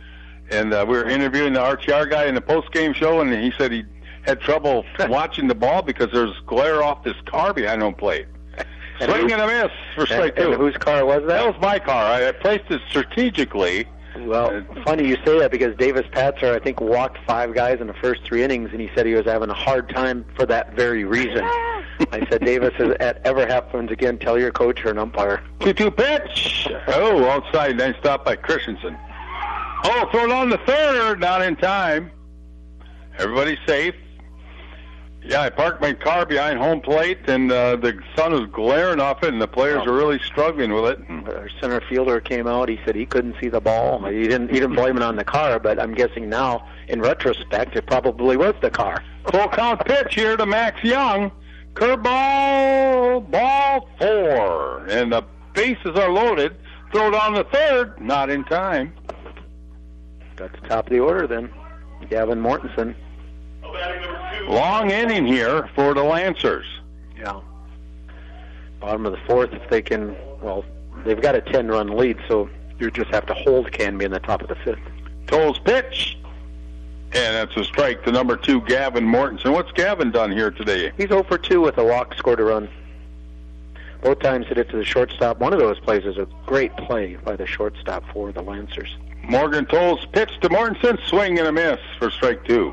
And we were interviewing the RTR guy in the post-game show, and he said he had trouble watching the ball because there's glare off this car behind home plate. Swing and a miss for strike two. And whose car was that? That was my car. I placed it strategically. Well, funny you say that because Davis Patzer, I think, walked 5 guys in the first 3 innings, and he said he was having a hard time for that very reason. I said, Davis, if that ever happens again, tell your coach or an umpire. 2-2 pitch. Oh, outside. Nice stop by Christensen. Oh, thrown on the third. Not in time. Everybody's safe. Yeah, I parked my car behind home plate, and the sun was glaring off it, and the players were really struggling with it. Our center fielder came out. He said he couldn't see the ball. He didn't blame it on the car, but I'm guessing now, in retrospect, it probably was the car. Full count pitch here to Max Young. Curveball, ball 4, and the bases are loaded. Throw down the third, not in time. Got the top of the order then. Gavin Mortensen. Long inning here for the Lancers. Yeah. Bottom of the 4th, if they can, well, they've got a 10-run lead, so you just have to hold Canby in the top of the 5th. Toll's pitch. And that's a strike to number 2, Gavin Mortensen. What's Gavin done here today? He's 0 for 2 with a walk, scored a run. Both times hit it to the shortstop. One of those plays is a great play by the shortstop for the Lancers. Morgan Toll's pitch to Mortensen. Swing and a miss for strike 2.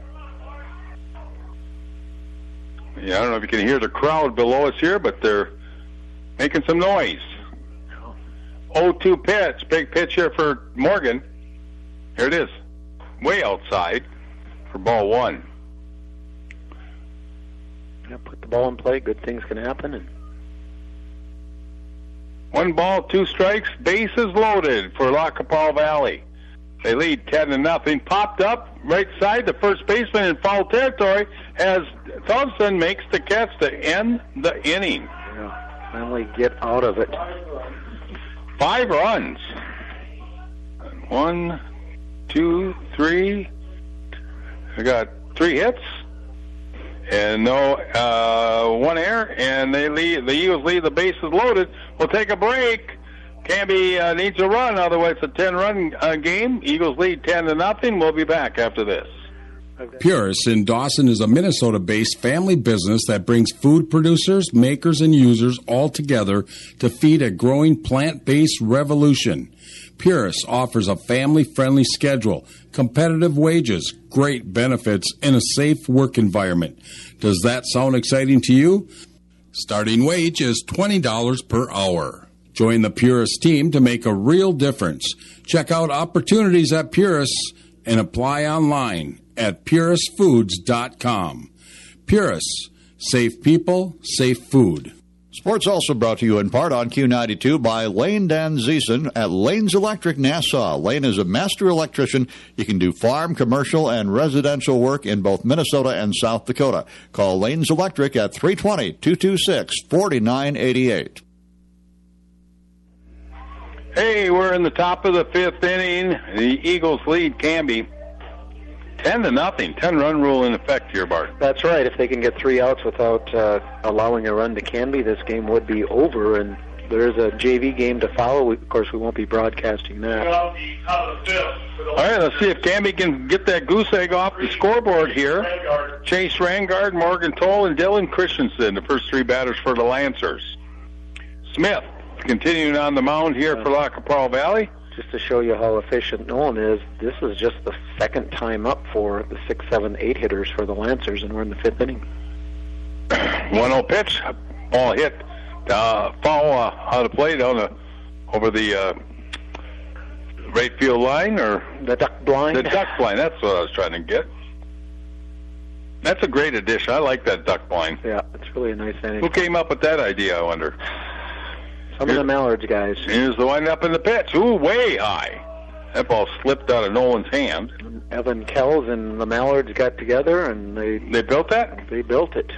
Yeah, I don't know if you can hear the crowd below us here, but they're making some noise. 0-2 pitch. Big pitch here for Morgan. Here it is. Way outside for ball 1. Yeah, put the ball in play. Good things can happen. And 1 ball, 2 strikes. Bases loaded for Lackapaw Valley. They lead 10-0. Popped up right side. The first baseman in foul territory as Thompson makes the catch to end the inning. Yeah, finally get out of it. 5 runs. 1, 2, 3. We got 3 hits and no 1 error, and they lead. The Eagles lead. The bases loaded. We'll take a break. Canby needs a run, otherwise it's a 10-run game. Eagles lead 10-0. We'll be back after this. Purus in Dawson is a Minnesota-based family business that brings food producers, makers, and users all together to feed a growing plant-based revolution. Purus offers a family-friendly schedule, competitive wages, great benefits, and a safe work environment. Does that sound exciting to you? Starting wage is $20 per hour. Join the Purus team to make a real difference. Check out opportunities at Purus and apply online at purusfoods.com. Purus, safe people, safe food. Sports also brought to you in part on Q92 by Lane Dan Ziesen at Lane's Electric Nassau. Lane is a master electrician. He can do farm, commercial, and residential work in both Minnesota and South Dakota. Call Lane's Electric at 320-226-4988. Hey, we're in the top of the 5th inning. The Eagles lead Canby 10-0. 10-run rule in effect here, Bart. That's right. If they can get 3 outs without allowing a run to Canby, this game would be over, and there's a JV game to follow. Of course, we won't be broadcasting that. All right, let's see if Canby can get that goose egg off the scoreboard here. Chase Rangard, Morgan Toll, and Dylan Christensen, the first 3 batters for the Lancers. Smith continuing on the mound here for Lackapaw Valley. Just to show you how efficient Nolan is, this is just the 2nd time up for the 6, 7, 8 hitters for the Lancers, and we're in the 5th inning. 1-0 pitch, ball hit, foul out of play down over the right field line, or the duck blind. The duck blind. That's what I was trying to get. That's a great addition. I like that duck blind. Yeah, it's really a nice inning. Who came up with that idea, I wonder? Some of the Mallards guys. Here's the wind-up in the pitch. Ooh, way high. That ball slipped out of Nolan's hand. Evan Kells and the Mallards got together, and they built that? They built it.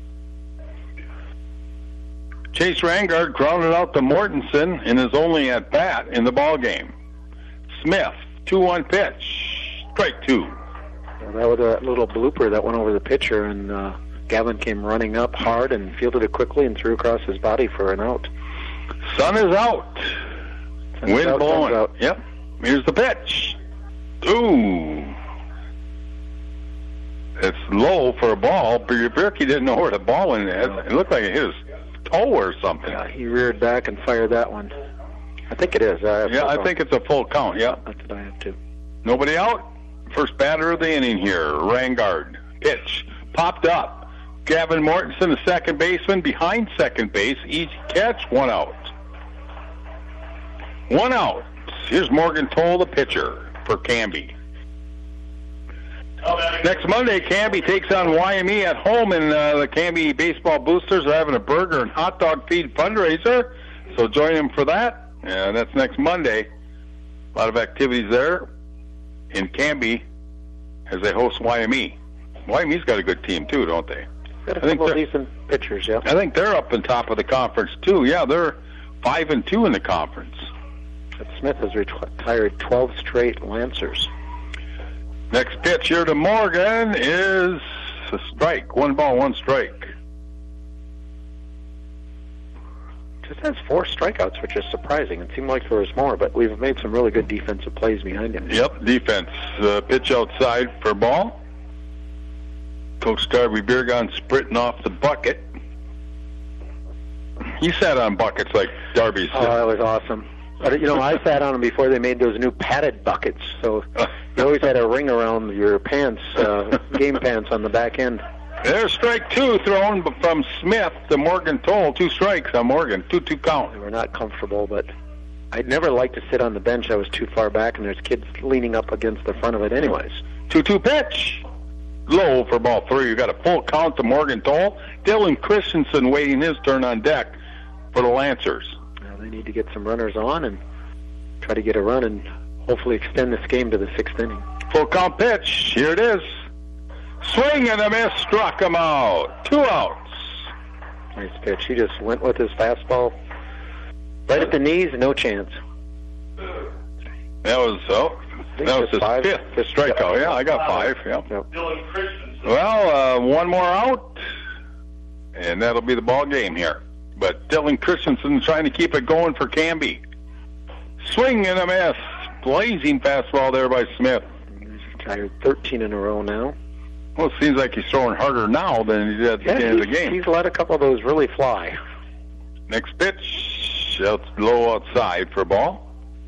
Chase Rangard grounded out to Mortensen in his only at-bat in the ballgame. Smith, 2-1 pitch. Strike 2. Well, that was a little blooper that went over the pitcher, and Gavin came running up hard and fielded it quickly and threw across his body for an out. Sun is out. Wind blowing. Yep. Here's the pitch. Ooh. It's low for a ball. Birkie didn't know where the ball went. It looked like it hit his toe or something. Yeah, he reared back and fired that one. I think it is. I think it's a full count, yeah. That's what I have too. Nobody out. First batter of the inning here, Rangard. Pitch. Popped up. Gavin Mortensen, the second baseman, behind second base. Easy catch, 1 out. 1 out. Here's Morgan Toll, the pitcher for Canby. Next Monday, Canby takes on YME at home, and the Canby Baseball Boosters are having a burger and hot dog feed fundraiser, so join them for that. That's next Monday. A lot of activities there in Canby as they host YME. YME's got a good team, too, don't they? Got a couple of decent pitchers, yeah. I think they're up on top of the conference, too. Yeah, they're 5-2 in the conference. Smith has retired 12 straight Lancers. Next pitch here to Morgan is a strike. 1 ball, 1 strike. Just has 4 strikeouts, which is surprising. It seemed like there was more, but we've made some really good defensive plays behind him. Yep, defense. Pitch outside for ball. Coach Darby Biergon sprinting off the bucket. He sat on buckets like Darby's. Oh, that was awesome. But, I sat on them before they made those new padded buckets, so you always had a ring around your pants, game pants on the back end. There's strike 2 thrown from Smith to Morgan Toll. 2 strikes on Morgan. 2-2 count. They were not comfortable, but I'd never liked to sit on the bench. I was too far back, and there's kids leaning up against the front of it anyways. 2-2 pitch. Low for ball 3. You got a full count to Morgan Toll. Dylan Christensen waiting his turn on deck for the Lancers. They need to get some runners on and try to get a run and hopefully extend this game to the 6th inning. Full count pitch. Here it is. Swing and a miss. Struck him out. 2 outs. Nice pitch. He just went with his fastball right at the knees. No chance. That was his 5th strikeout. Yeah, I got 5. Yeah. Dylan Christensen. Well, 1 more out, and that'll be the ball game here. But Dylan Christensen trying to keep it going for Canby. Swing and a miss. Blazing fastball there by Smith. He's retired 13 in a row now. Well, it seems like he's throwing harder now than he did at the beginning of the game. He's let a couple of those really fly. Next pitch. That's low outside for ball.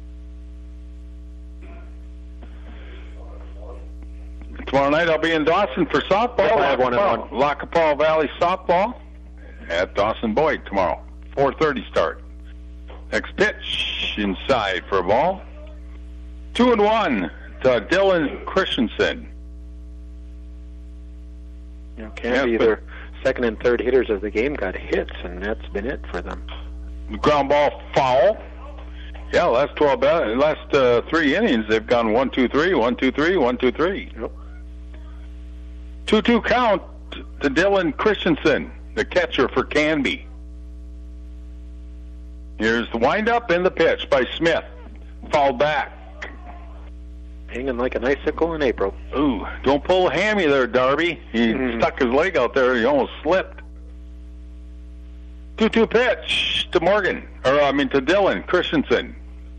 Tomorrow night I'll be in Dawson for softball. Yep, I have 1-1. Lackapaw Valley softball at Dawson Boyd tomorrow. 4:30 start. Next pitch inside for a ball. 2-1 to Dylan Christensen. Canby, their second and third hitters of the game got hits, and that's been it for them. Ground ball foul. Yeah, last 3 innings they've gone 1-2-3, 1-2-3, 1-2-3. Yep. 2-2 count to Dylan Christensen, the catcher for Canby. Here's the windup and the pitch by Smith. Foul back. Hanging like an icicle in April. Ooh, don't pull a hammy there, Darby. He stuck his leg out there. He almost slipped. 2-2 pitch to to Dylan Christensen.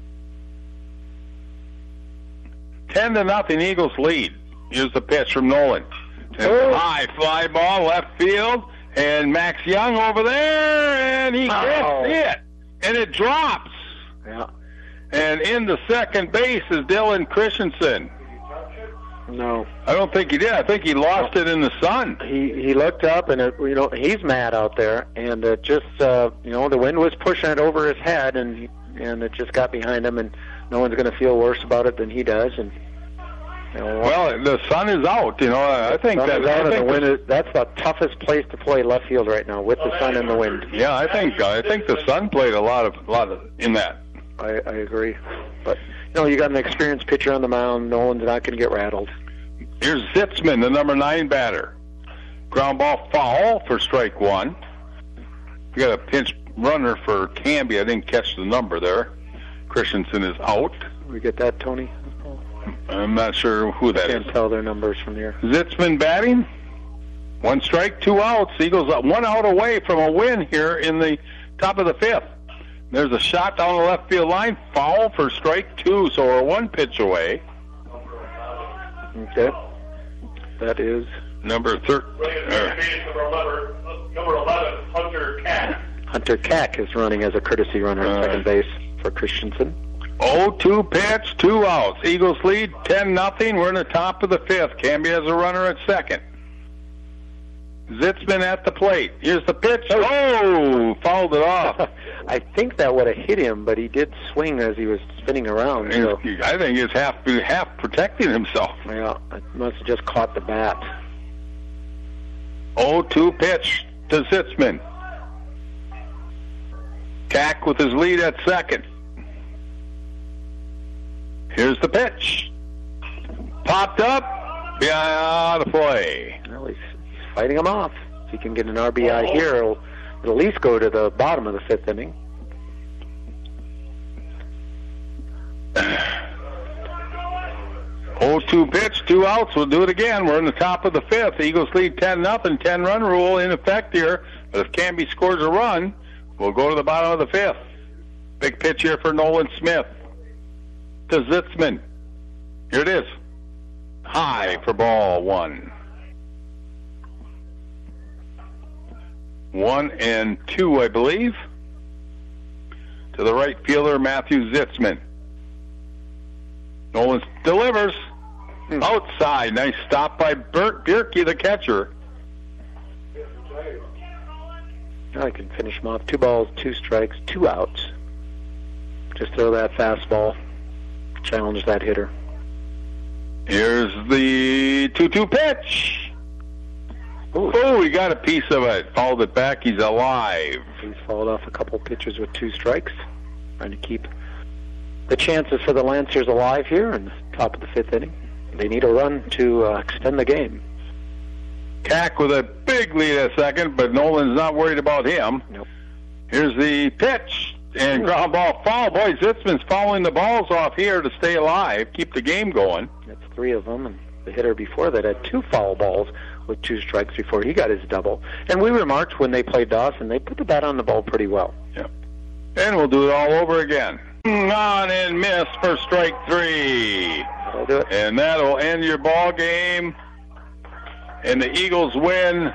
10-0 Eagles lead. Here's the pitch from Nolan. High fly ball left field, and Max Young over there, and he can't see it, and it drops. Yeah. And in the second base is Dylan Christensen. No, I don't think he did. I think he lost it in the sun. He looked up, and he's mad out there, and it just the wind was pushing it over his head, and it just got behind him, and no one's going to feel worse about it than he does. And well, the sun is out. I think that's the toughest place to play left field right now with the sun and the wind. Yeah, I think the sun played a lot of in that. I agree, but you got an experienced pitcher on the mound. No one's not going to get rattled. Here's Zitzman, the number 9 batter. Ground ball foul for strike 1. We got a pinch runner for Canby. I didn't catch the number there. Christensen is out. We get that, Tony? I'm not sure who that is. Can't tell their numbers from here. Zitzman batting. 1 strike, 2 outs. Eagles 1 out away from a win here in the top of the 5th. There's a shot down the left field line. Foul for strike 2, so we're 1 pitch away. Okay. That is number 13. Number 11, Hunter Cack. Hunter Cack is running as a courtesy runner at second base for Christensen. 0-2 pitch, 2 outs. Eagles lead 10-0. We're in the top of the 5th. Canby has a runner at second. Zitzman at the plate. Here's the pitch. Oh, fouled it off. I think that would have hit him, but he did swing as he was spinning around. So. I think he's half protecting himself. Yeah, it must have just caught the bat. 0-2 pitch to Zitzman. Cack with his lead at second. Here's the pitch. Popped up. Out of play. Well, he's fighting him off. If he can get an RBI here, it'll at least go to the bottom of the 5th inning. Oh, 2 pitch, 2 outs. We'll do it again. We're in the top of the 5th. Eagles lead 10-0. 10-run rule in effect here. But if Canby scores a run, we'll go to the bottom of the 5th. Big pitch here for Nolan Smith to Zitzman. Here it is. High for ball 1. 1-2, I believe. To the right fielder, Matthew Zitzman. Nolan delivers. Outside. Nice stop by Bierke, the catcher. I can finish him off. 2 balls, 2 strikes, 2 outs. Just throw that fastball. Challenge that hitter. Here's the 2-2 pitch. Oh, he got a piece of it. Fouled it back. He's alive. He's fouled off a couple pitches with 2 strikes. Trying to keep the chances for the Lancers alive here in the top of the 5th inning. They need a run to extend the game. Cack with a big lead at second, but Nolan's not worried about him. Nope. Here's the pitch. And ground ball foul. Boy, Zitzman's fouling the balls off here to stay alive, keep the game going. That's 3 of them, and the hitter before that had 2 foul balls with 2 strikes before he got his double. And we remarked when they played Dawson, they put the bat on the ball pretty well. Yep. And we'll do it all over again. On and miss for strike 3. That'll do it. And that'll end your ball game. And the Eagles win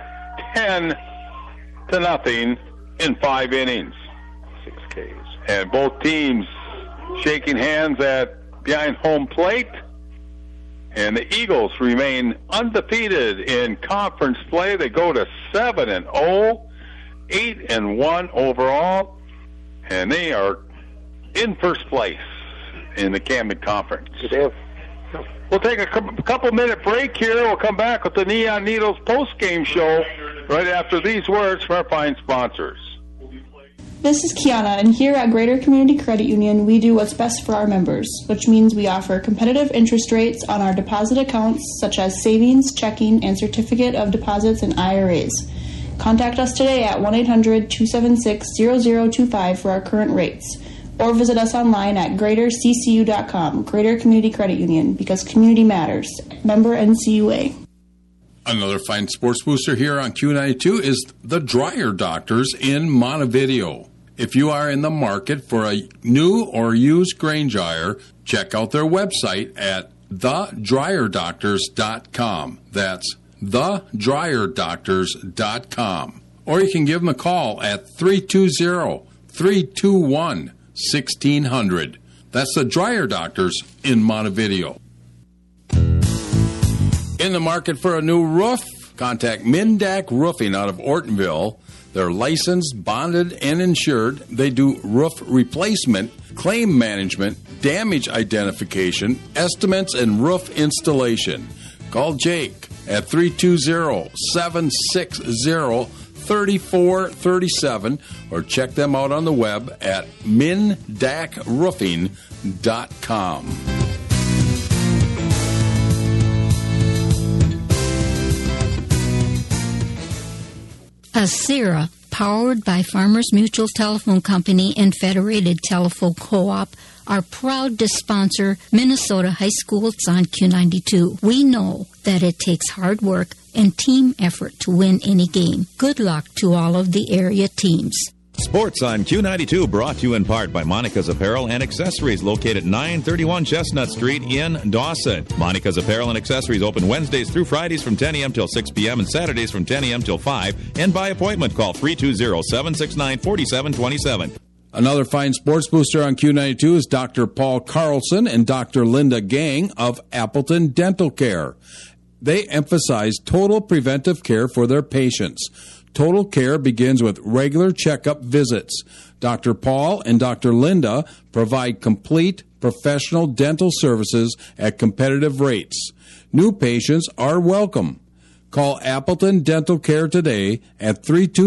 10-0 in 5 innings. 6 Ks. And both teams shaking hands behind home plate. And the Eagles remain undefeated in conference play. They go to 7-0, 8-1 overall, and they are in first place in the Camden Conference. We'll take a couple-minute break here. We'll come back with the Neon Needles post-game show right after these words from our fine sponsors. This is Kiana, and here at Greater Community Credit Union, we do what's best for our members, which means we offer competitive interest rates on our deposit accounts, such as savings, checking, and certificate of deposits and IRAs. Contact us today at 1-800-276-0025 for our current rates, or visit us online at greaterccu.com. Greater Community Credit Union, because community matters. Member NCUA. Another fine sports booster here on Q92 is the Dryer Doctors in Montevideo. If you are in the market for a new or used grain dryer, check out their website at thedryerdoctors.com. That's thedryerdoctors.com. Or you can give them a call at 320-321-1600. That's the Dryer Doctors in Montevideo. In the market for a new roof? Contact Mindak Roofing out of Ortonville. They're licensed, bonded, and insured. They do roof replacement, claim management, damage identification, estimates, and roof installation. Call Jake at 320-760-3437 or check them out on the web at mindakroofing.com. Acera, powered by Farmers Mutual Telephone Company and Federated Telephone Co-op, are proud to sponsor Minnesota High Schools on Q92. We know that it takes hard work and team effort to win any game. Good luck to all of the area teams. Sports on Q92 brought to you in part by Monica's Apparel and Accessories, located at 931 Chestnut Street in Dawson. Monica's Apparel and Accessories open Wednesdays through Fridays from 10 a.m. till 6 p.m. and Saturdays from 10 a.m. till 5. And by appointment, call 320-769-4727. Another fine sports booster on Q92 is Dr. Paul Carlson and Dr. Linda Gang of Appleton Dental Care. They emphasize total preventive care for their patients. Total care begins with regular checkup visits. Dr. Paul and Dr. Linda provide complete professional dental services at competitive rates. New patients are welcome. Call Appleton Dental Care today at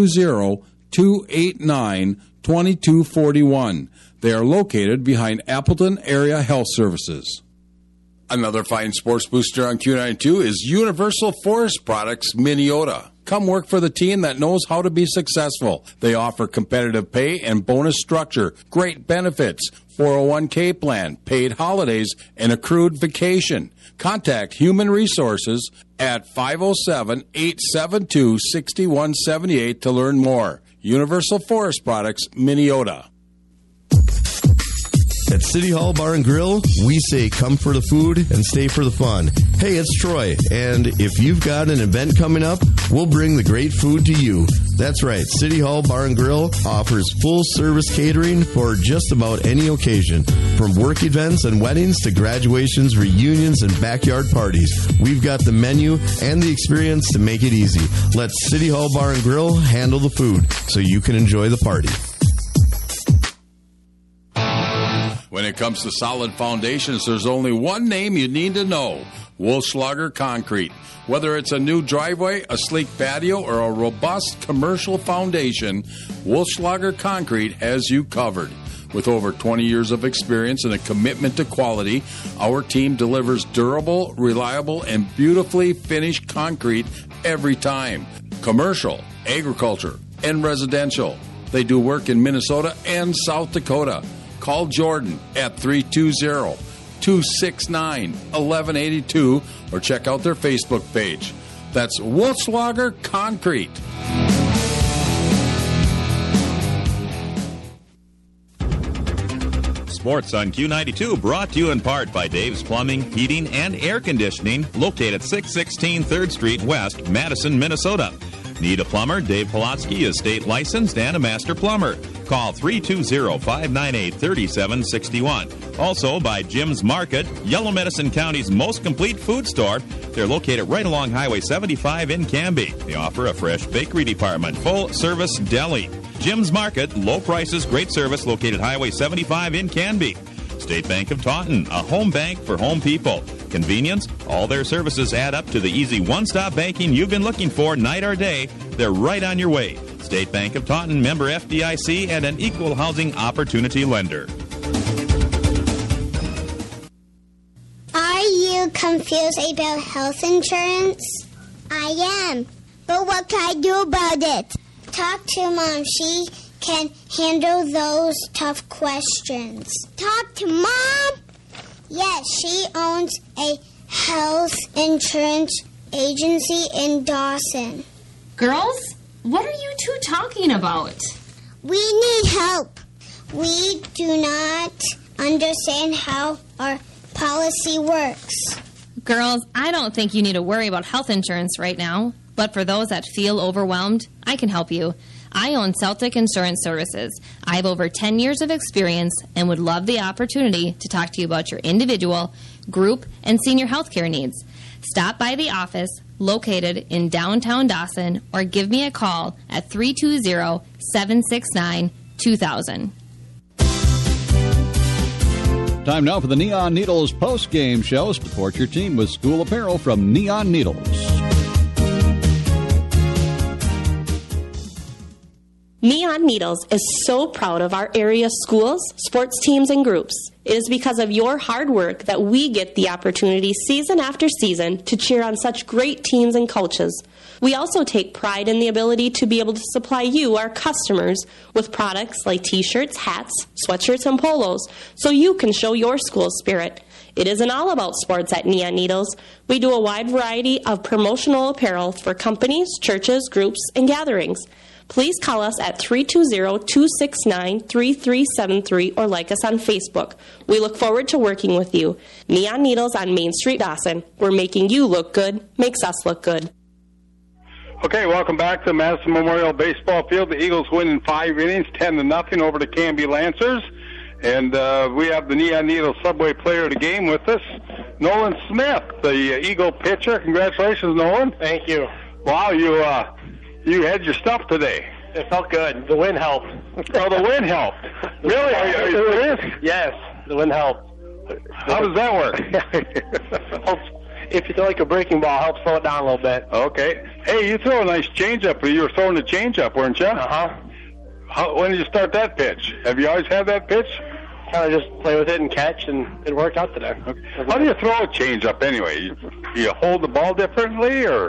320-289-2241. They are located behind Appleton Area Health Services. Another fine sports booster on Q92 is Universal Forest Products Minneota. Come work for the team that knows how to be successful. They offer competitive pay and bonus structure, great benefits, 401k plan, paid holidays, and accrued vacation. Contact Human Resources at 507-872-6178 to learn more. Universal Forest Products, Minneota. At City Hall Bar and Grill, we say come for the food and stay for the fun. Hey, it's Troy, and if you've got an event coming up, we'll bring the great food to you. That's right, City Hall Bar and Grill offers full-service catering for just about any occasion. From work events and weddings to graduations, reunions, and backyard parties, we've got the menu and the experience to make it easy. Let City Hall Bar and Grill handle the food so you can enjoy the party. When it comes to solid foundations, there's only one name you need to know: Wolfschlager Concrete. Whether it's a new driveway, a sleek patio, or a robust commercial foundation, Wolfschlager Concrete has you covered. With over 20 years of experience and a commitment to quality, our team delivers durable, reliable, and beautifully finished concrete every time. Commercial, agriculture, and residential. They do work in Minnesota and South Dakota. Call Jordan at 320-269-1182 or check out their Facebook page. That's Wolfschlager Concrete. Sports on Q92 brought to you in part by Dave's Plumbing, Heating, and Air Conditioning, located at 616 3rd Street West, Madison, Minnesota. Need a plumber? Dave Polotsky is state licensed and a master plumber. Call 320-598-3761. Also by Jim's Market, Yellow Medicine County's most complete food store. They're located right along Highway 75 in Canby. They offer a fresh bakery department, full-service deli. Jim's Market, low prices, great service, located Highway 75 in Canby. State Bank of Taunton, a home bank for home people. Convenience, all their services add up to the easy one-stop banking you've been looking for night or day. They're right on your way. State Bank of Taunton, member FDIC, and an equal housing opportunity lender. Are you confused about health insurance? I am. But what can I do about it? Talk to Mom. She can handle those tough questions. Talk to Mom? Yes, she owns a health insurance agency in Dawson. Girls, what are you two talking about? We need help. We do not understand how our policy works. Girls, I don't think you need to worry about health insurance right now. But for those that feel overwhelmed, I can help you. I own Celtic Insurance Services. I have over 10 years of experience and would love the opportunity to talk to you about your individual, group, and senior health care needs. Stop by the office located in downtown Dawson or give me a call at 320-769-2000. Time now for the Neon Needles post-game show. Support your team with school apparel from Neon Needles. Neon Needles is so proud of our area schools, sports teams, and groups. It is because of your hard work that we get the opportunity season after season to cheer on such great teams and coaches. We also take pride in the ability to be able to supply you, our customers, with products like t-shirts, hats, sweatshirts, and polos, so you can show your school spirit. It isn't all about sports at Neon Needles. We do a wide variety of promotional apparel for companies, churches, groups, and gatherings. Please call us at 320-269-3373 or like us on Facebook. We look forward to working with you. Neon Needles on Main Street, Dawson. We're making you look good, makes us look good. Okay, welcome back to Madison Memorial Baseball Field. The Eagles win in 5 innings, 10-0 over the Canby Lancers. And we have the Neon Needle Subway Player of the Game with us, Nolan Smith, the Eagle pitcher. Congratulations, Nolan. Thank you. Wow, you had your stuff today. It felt good. The wind helped. Oh, the wind helped. Really? Are you serious? Yes, the wind helped. How does that work? If you throw like a breaking ball, helps slow it down a little bit. Okay. Hey, you throw a nice changeup. You were throwing the changeup, weren't you? Uh-huh. When did you start that pitch? Have you always had that pitch? Kind of just play with it and catch, and it worked out today. Okay. How do you throw a changeup anyway? You hold the ball differently, or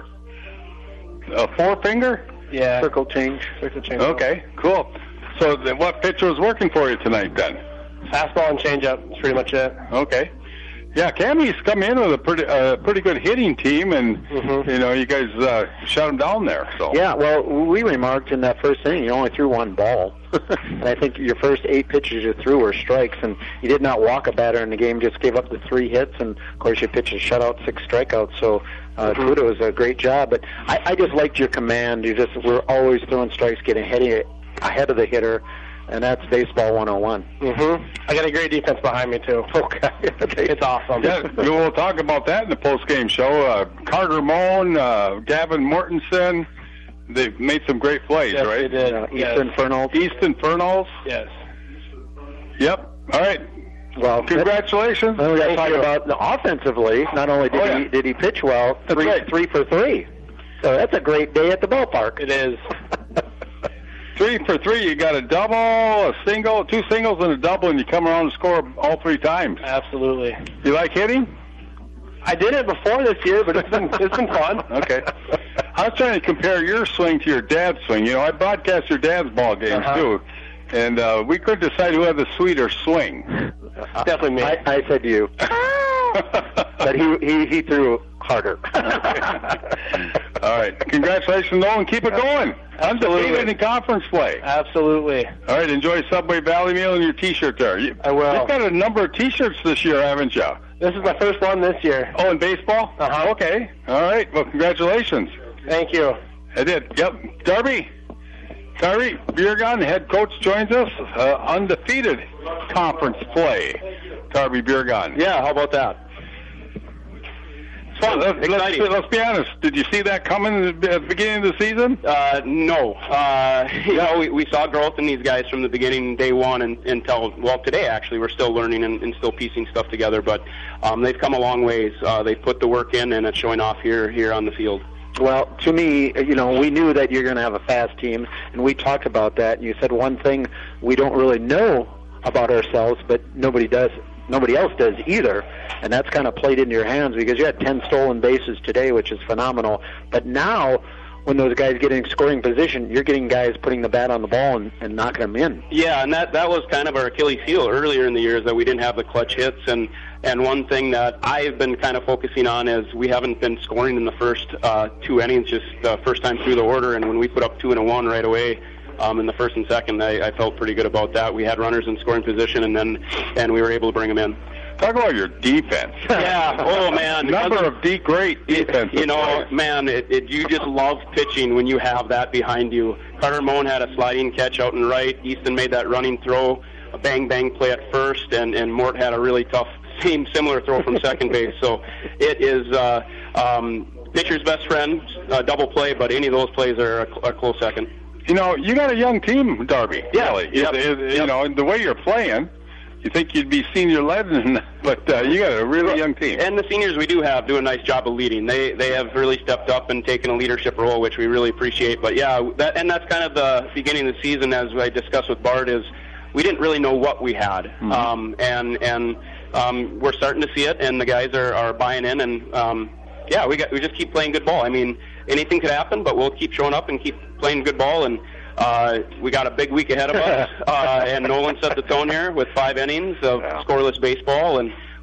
a forefinger? Yeah. Circle change. Okay, cool. So then what pitch was working for you tonight then? Fastball and changeup. That's pretty much it. Okay. Yeah, Cammy's come in with a pretty good hitting team, and you know, you guys shut them down there. So yeah, well, we remarked in that first inning you only threw one ball, and I think your first 8 pitches you threw were strikes, and you did not walk a batter in the game. Just gave up the 3 hits, and of course you pitched a shutout, 6 strikeouts. So kudos, a great job. But I just liked your command. You just were always throwing strikes, getting ahead of the hitter. And that's baseball 101. I got a great defense behind me, too. Okay. It's awesome. Yeah, we'll talk about that in the post-game show. Carter Moan, Gavin Mortensen, they've made some great plays, yes, right? They did. Easton Fernals. Yes. Yep. All right. Well, congratulations. Then we got to talk about offensively. Not only did he pitch well, 3 for 3. So that's a great day at the ballpark. It is. 3 for 3. You got a double, a single, 2 singles, and a double, and you come around and score all 3 times. Absolutely. You like hitting? I did it before this year, but it's been fun. Okay. I was trying to compare your swing to your dad's swing. You know, I broadcast your dad's ball games too, and we couldn't decide who had the sweeter swing. Definitely me. I said you, but he threw harder. All right. Congratulations, Nolan. Keep it going. Undefeated in conference play. Absolutely. All right. Enjoy Subway Valley Meal and your T-shirt there. I will. You've got a number of T-shirts this year, haven't you? This is my first one this year. Oh, in baseball? Okay. All right. Well, congratulations. Thank you. I did. Yep. Darby Biergon, head coach, joins us. Undefeated conference play. Darby Biergon. Yeah, how about that? Fun. Let's be honest. Did you see that coming at the beginning of the season? No. We saw growth in these guys from the beginning, day one, until today. Actually, we're still learning and still piecing stuff together. But they've come a long ways. They've put the work in, and it's showing off here on the field. Well, to me, we knew that you're going to have a fast team, and we talked about that. You said one thing we don't really know about ourselves, but nobody else does either, and that's kind of played into your hands because you had 10 stolen bases today, which is phenomenal. But now, when those guys get in scoring position, you're getting guys putting the bat on the ball and knocking them in. Yeah, and that was kind of our Achilles heel earlier in the years, that we didn't have the clutch hits. And one thing that I've been kind of focusing on is we haven't been scoring in the first 2 innings, just the first time through the order. And when we put up 2 and a 1 right away in the first and second, I felt pretty good about that. We had runners in scoring position, and we were able to bring them in. Talk about your defense. Yeah. Oh, man. Number of great defense. Man, you just love pitching when you have that behind you. Carter Moan had a sliding catch out and right. Easton made that running throw, a bang-bang play at first, and Mort had a really tough, similar throw from second base. So it is pitcher's best friend, double play, but any of those plays are a close second. You got a young team, Darby. Yeah. Really. The way you're playing, you think you'd be senior-led, but you got a really young team. And the seniors we do have do a nice job of leading. They have really stepped up and taken a leadership role, which we really appreciate. But, yeah, that's kind of the beginning of the season, as I discussed with Bart, is we didn't really know what we had. Mm-hmm. We're starting to see it, and the guys are buying in. And, we just keep playing good ball. I mean, anything could happen, but we'll keep showing up and keep playing good ball. And we got a big week ahead of us, and Nolan set the tone here with 5 innings of scoreless baseball, and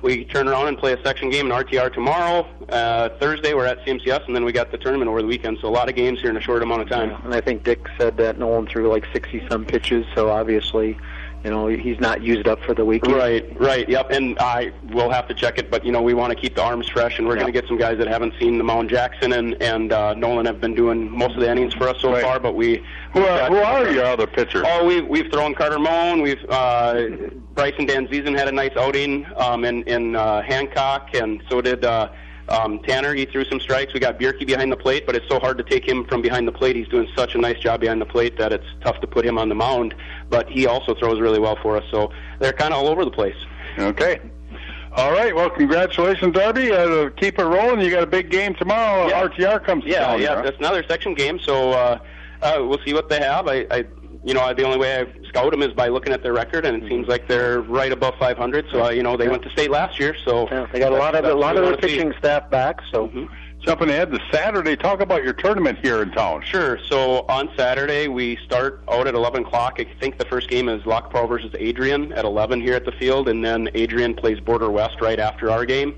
we turn around and play a section game in RTR tomorrow. Thursday we're at CMCS, and then we got the tournament over the weekend. So a lot of games here in a short amount of time. Yeah, and I think Dick said that Nolan threw like 60-some pitches, so obviously, he's not used up for the weekend. Right, yep. And I will have to check it, but we want to keep the arms fresh, and we're going to get some guys that haven't seen the Mound. Jackson and Nolan have been doing most of the innings for us so far, but who are your other pitchers? Oh, we've thrown Carter Moan. We've Bryson Danzizen had a nice outing in Hancock, and so did Tanner. He threw some strikes. We got Bierke behind the plate, but it's so hard to take him from behind the plate. He's doing such a nice job behind the plate that it's tough to put him on the mound, but he also throws really well for us, so they're kind of all over the place. Okay. All right. Well, congratulations, Darby. Keep it rolling. You got a big game tomorrow. Yeah. RTR comes down. Yeah, that's another section game, so we'll see what they have. The only way I scout them is by looking at their record, and it seems like they're right above 500. So they went to state last year, so they got a lot of their pitching staff back. So jumping ahead to Saturday, talk about your tournament here in town. Sure. So on Saturday we start out at 11 o'clock. I think the first game is Lac qui Parle versus Adrian at 11 here at the field, and then Adrian plays Border West right after our game.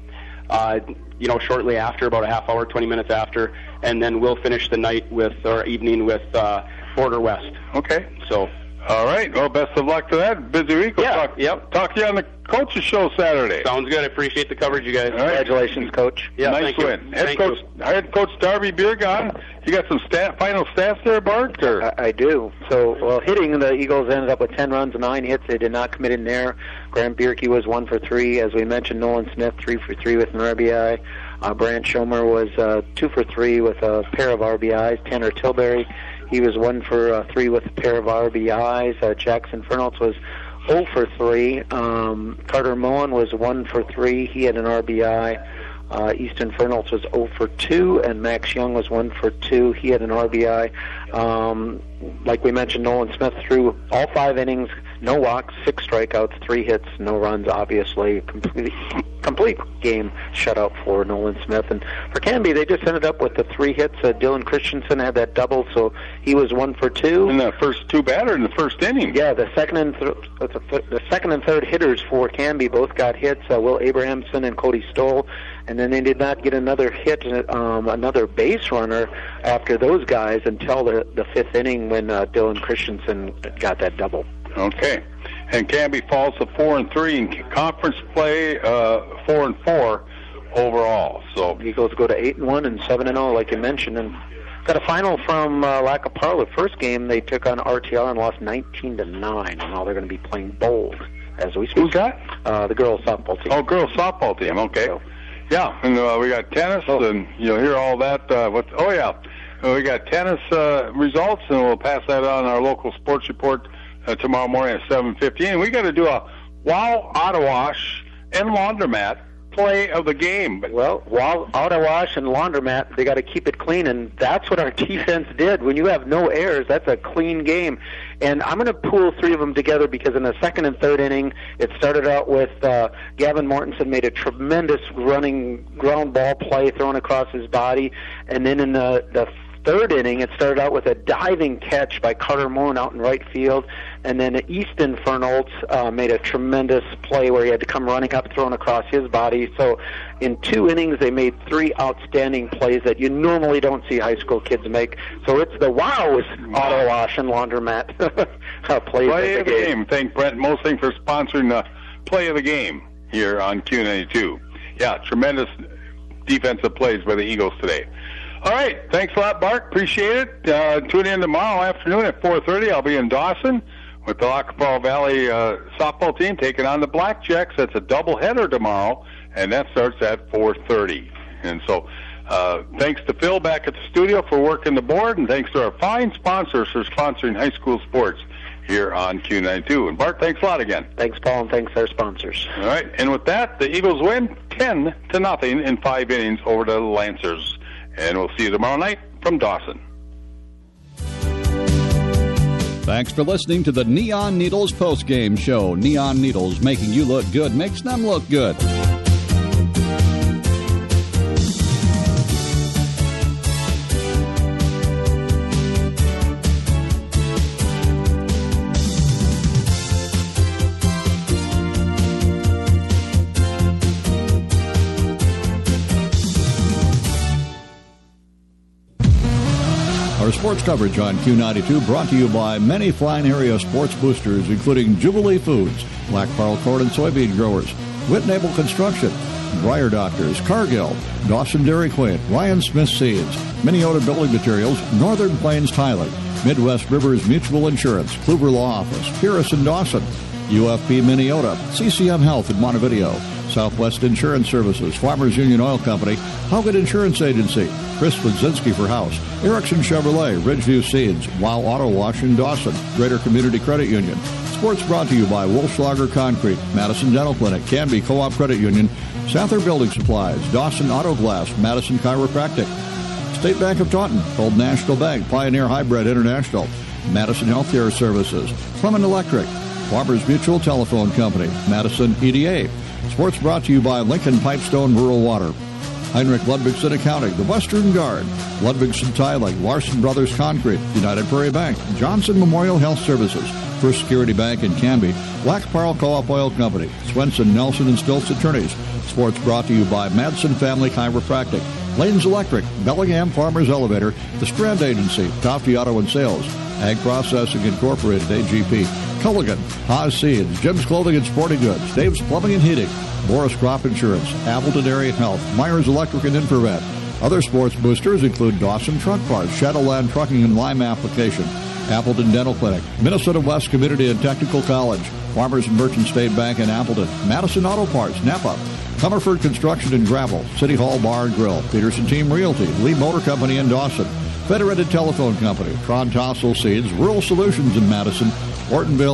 Shortly after, about a half hour, 20 minutes after, and then we'll finish the night evening with Border West. Okay. So. All right. Well, best of luck to that. Busy week. Talk to you on the coaches show Saturday. Sounds good. I appreciate the coverage, you guys. All right. Congratulations, Coach. Yeah, nice win. Head coach Darby Biergon. You got some final stats there, Bart? Or? I do. So, hitting, the Eagles ended up with 10 runs and 9 hits. They did not commit in there. Graham Bierke was 1 for 3. As we mentioned, Nolan Smith 3 for 3 with an RBI. Brant Schomer was 2 for 3 with a pair of RBIs. Tanner Tilbury, he was 1 for 3 with a pair of RBIs. Jackson Fernholz was 0 for 3. Carter Moen was 1 for 3. He had an RBI. Easton Fernholz was 0 for 2, and Max Young was 1 for 2. He had an RBI. Like we mentioned, Nolan Smith threw all 5 innings, no walks, 6 strikeouts, 3 hits, no runs, obviously. Complete game shutout for Nolan Smith. And for Canby, they just ended up with the 3 hits. Dylan Christensen had that double, so he was 1 for 2. And the first 2 batter in the first inning. Yeah, the second and third hitters for Canby both got hits. Will Abrahamson and Cody Stoll. And then they did not get another hit, another base runner after those guys until the 5th inning when Dylan Christensen got that double. Okay. And Canby falls to 4-3 in conference play, 4-4 overall. So Eagles go to 8-1 and 7-0, like you mentioned, and got a final from Lac qui Parle. The first game they took on RTR and lost 19-9, and now they're going to be playing Bold as we speak. Who's that? The girls softball team. Oh, girls softball team. Okay. So, yeah, and we got tennis, and you'll hear all that. We got tennis results, and we'll pass that on our local sports report tomorrow morning at 7:15. And we got to do a Wow Autowash and Laundromat play of the game. Wow Autowash and Laundromat, they got to keep it clean, and that's what our defense did. When you have no errors, that's a clean game. And I'm going to pool 3 of them together because in the second and third inning, it started out with Gavin Mortensen made a tremendous running ground ball play thrown across his body, and then in the third inning, it started out with a diving catch by Carter Moen out in right field, and then Easton Fernholz made a tremendous play where he had to come running up, thrown across his body. So in 2 innings, they made 3 outstanding plays that you normally don't see high school kids make. So it's the Autowash and Laundromat plays play of the game. Thank Brent Mosling for sponsoring the play of the game here on Q92. Yeah, tremendous defensive plays by the Eagles today. All right. Thanks a lot, Bart. Appreciate it. Tune in tomorrow afternoon at 4:30. I'll be in Dawson with the Lac qui Parle Valley softball team taking on the Blackjacks. That's a doubleheader tomorrow, and that starts at 4:30. And so thanks to Phil back at the studio for working the board, and thanks to our fine sponsors for sponsoring high school sports here on Q92. And Bart, thanks a lot again. Thanks, Paul, and thanks to our sponsors. All right. And with that, the Eagles win 10-0 in 5 innings over the Lancers. And we'll see you tomorrow night from Dawson. Thanks for listening to the Neon Needles postgame show. Neon Needles, making you look good makes them look good. Sports coverage on Q92 brought to you by many fine area sports boosters, including Jubilee Foods, Black Pearl Corn and Soybean Growers, Whitnable Construction, Briar Doctors, Cargill, Dawson Dairy Queen, Ryan Smith Seeds, Minnesota Building Materials, Northern Plains Tyler, Midwest Rivers Mutual Insurance, Kluver Law Office, Pierce and Dawson, UFP Minnesota, CCM Health in Montevideo, Southwest Insurance Services, Farmers Union Oil Company, Hogan Insurance Agency, Chris Wadzinski for House, Erickson Chevrolet, Ridgeview Seeds, Wow Auto Wash in Dawson, Greater Community Credit Union. Sports brought to you by Wolfschlager Concrete, Madison Dental Clinic, Canby Co-op Credit Union, Sather Building Supplies, Dawson Auto Glass, Madison Chiropractic, State Bank of Taunton, Old National Bank, Pioneer Hybrid International, Madison Healthcare Services, Clement Electric, Farmers Mutual Telephone Company, Madison EDA. Sports brought to you by Lincoln Pipestone Rural Water, Heinrich Ludwigson Accounting, the Western Guard, Ludwigson Tiling, Larson Brothers Concrete, United Prairie Bank, Johnson Memorial Health Services, First Security Bank in Canby, Black Pearl Co-op Oil Company, Swenson, Nelson, and Stilts Attorneys. Sports brought to you by Madsen Family Chiropractic, Lanes Electric, Bellingham Farmers Elevator, The Strand Agency, Tofty Auto and Sales, Ag Processing Incorporated, AGP, Culligan, Haas Seeds, Jim's Clothing and Sporting Goods, Dave's Plumbing and Heating, Boris Crop Insurance, Appleton Area Health, Myers Electric and Infrared. Other sports boosters include Dawson Truck Parts, Shadowland Trucking and Lime Application, Appleton Dental Clinic, Minnesota West Community and Technical College, Farmers and Merchant State Bank in Appleton, Madison Auto Parts, Napa, Comerford Construction and Gravel, City Hall Bar and Grill, Peterson Team Realty, Lee Motor Company in Dawson, Federated Telephone Company, Tron Tossel Seeds, Rural Solutions in Madison, Ortonville,